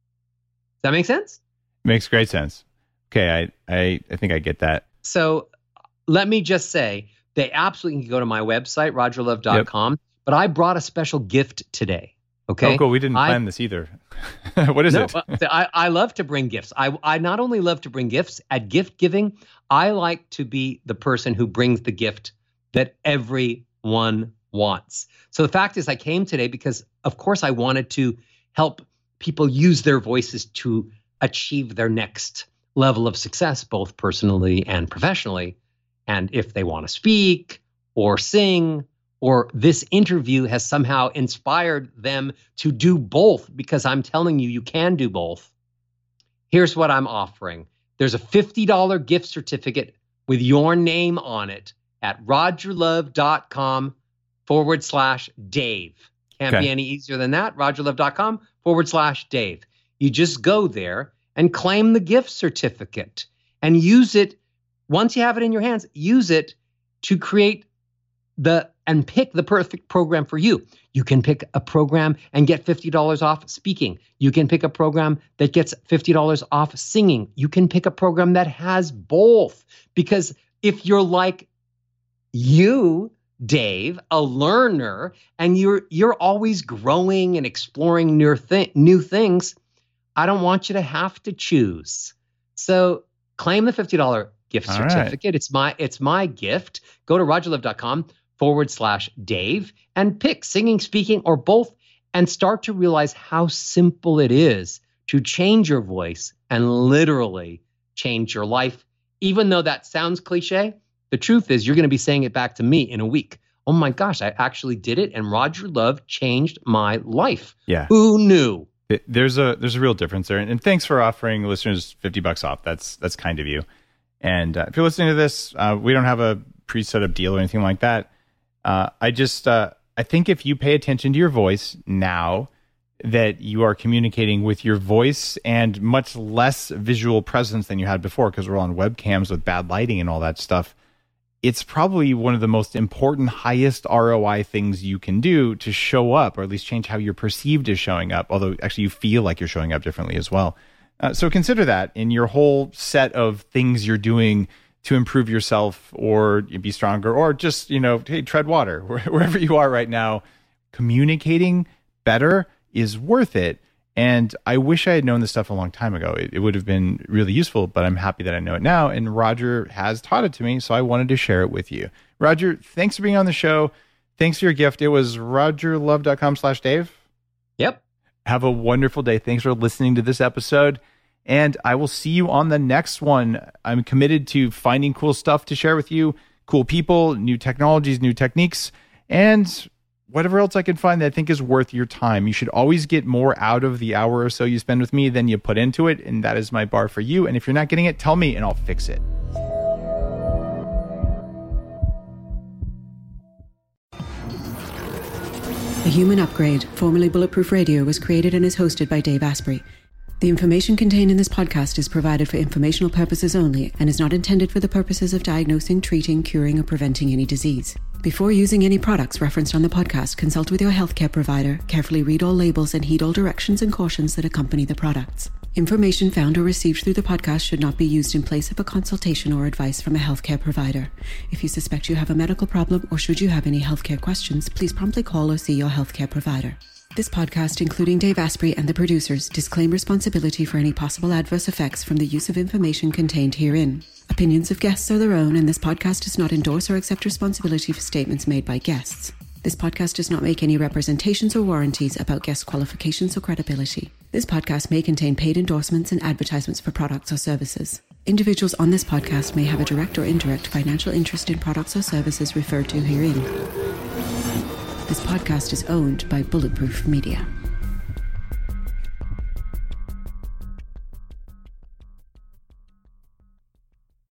Does that make sense? Makes great sense. Okay, I, I, I think I get that. So let me just say, they absolutely can go to my website, roger love dot com. Yep. But I brought a special gift today. Okay. Oh, cool. We didn't I, plan this either. What is no, it? I, I love to bring gifts. I, I not only love to bring gifts at gift giving, I like to be the person who brings the gift that everyone wants. So the fact is I came today because, of course, I wanted to help people use their voices to achieve their next level of success, both personally and professionally. And if they want to speak or sing, or this interview has somehow inspired them to do both, because I'm telling you, you can do both. Here's what I'm offering. There's a fifty dollars gift certificate with your name on it at roger love dot com forward slash Dave. Can't Okay. be any easier than that. rogerlove.com forward slash Dave. You just go there and claim the gift certificate and use it. Once you have it in your hands, use it to create the and pick the perfect program for you. You can pick a program and get fifty dollars off speaking. You can pick a program that gets fifty dollars off singing. You can pick a program that has both. Because if you're like you, Dave, a learner, and you're you're always growing and exploring new, th- new things, I don't want you to have to choose. So claim the fifty dollars gift All certificate. right. It's my it's my gift. Go to rogerlove.com forward slash Dave and pick singing, speaking, or both, and start to realize how simple it is to change your voice and literally change your life. Even though that sounds cliche, the truth is you're going to be saying it back to me in a week. Oh my gosh, I actually did it, and Roger Love changed my life. Yeah. Who knew? It- There's a there's a real difference there, and, and thanks for offering listeners fifty bucks off. That's that's kind of you. And uh, if you're listening to this, uh, we don't have a pre-set up deal or anything like that. Uh, I just uh, I think if you pay attention to your voice now, that you are communicating with your voice and much less visual presence than you had before, because we're on webcams with bad lighting and all that stuff. It's probably one of the most important, highest R O I things you can do to show up, or at least change how you're perceived as showing up, although actually you feel like you're showing up differently as well. Uh, so consider that in your whole set of things you're doing to improve yourself or be stronger, or just, you know, hey, tread water. Wherever you are right now, communicating better is worth it. And I wish I had known this stuff a long time ago. It, it would have been really useful, but I'm happy that I know it now. And Roger has taught it to me, so I wanted to share it with you. Roger, thanks for being on the show. Thanks for your gift. It was rogerlove.com slash Dave. Yep. Have a wonderful day. Thanks for listening to this episode. And I will see you on the next one. I'm committed to finding cool stuff to share with you, cool people, new technologies, new techniques, and whatever else I can find that I think is worth your time. You should always get more out of the hour or so you spend with me than you put into it. And that is my bar for you. And if you're not getting it, tell me and I'll fix it. The Human Upgrade, formerly Bulletproof Radio, was created and is hosted by Dave Asprey. The information contained in this podcast is provided for informational purposes only and is not intended for the purposes of diagnosing, treating, curing, or preventing any disease. Before using any products referenced on the podcast, consult with your healthcare provider, carefully read all labels, and heed all directions and cautions that accompany the products. Information found or received through the podcast should not be used in place of a consultation or advice from a healthcare provider. If you suspect you have a medical problem or should you have any healthcare questions, please promptly call or see your healthcare provider. This podcast, including Dave Asprey and the producers, disclaim responsibility for any possible adverse effects from the use of information contained herein. Opinions of guests are their own, and this podcast does not endorse or accept responsibility for statements made by guests. This podcast does not make any representations or warranties about guest qualifications or credibility. This podcast may contain paid endorsements and advertisements for products or services. Individuals on this podcast may have a direct or indirect financial interest in products or services referred to herein. This podcast is owned by Bulletproof Media.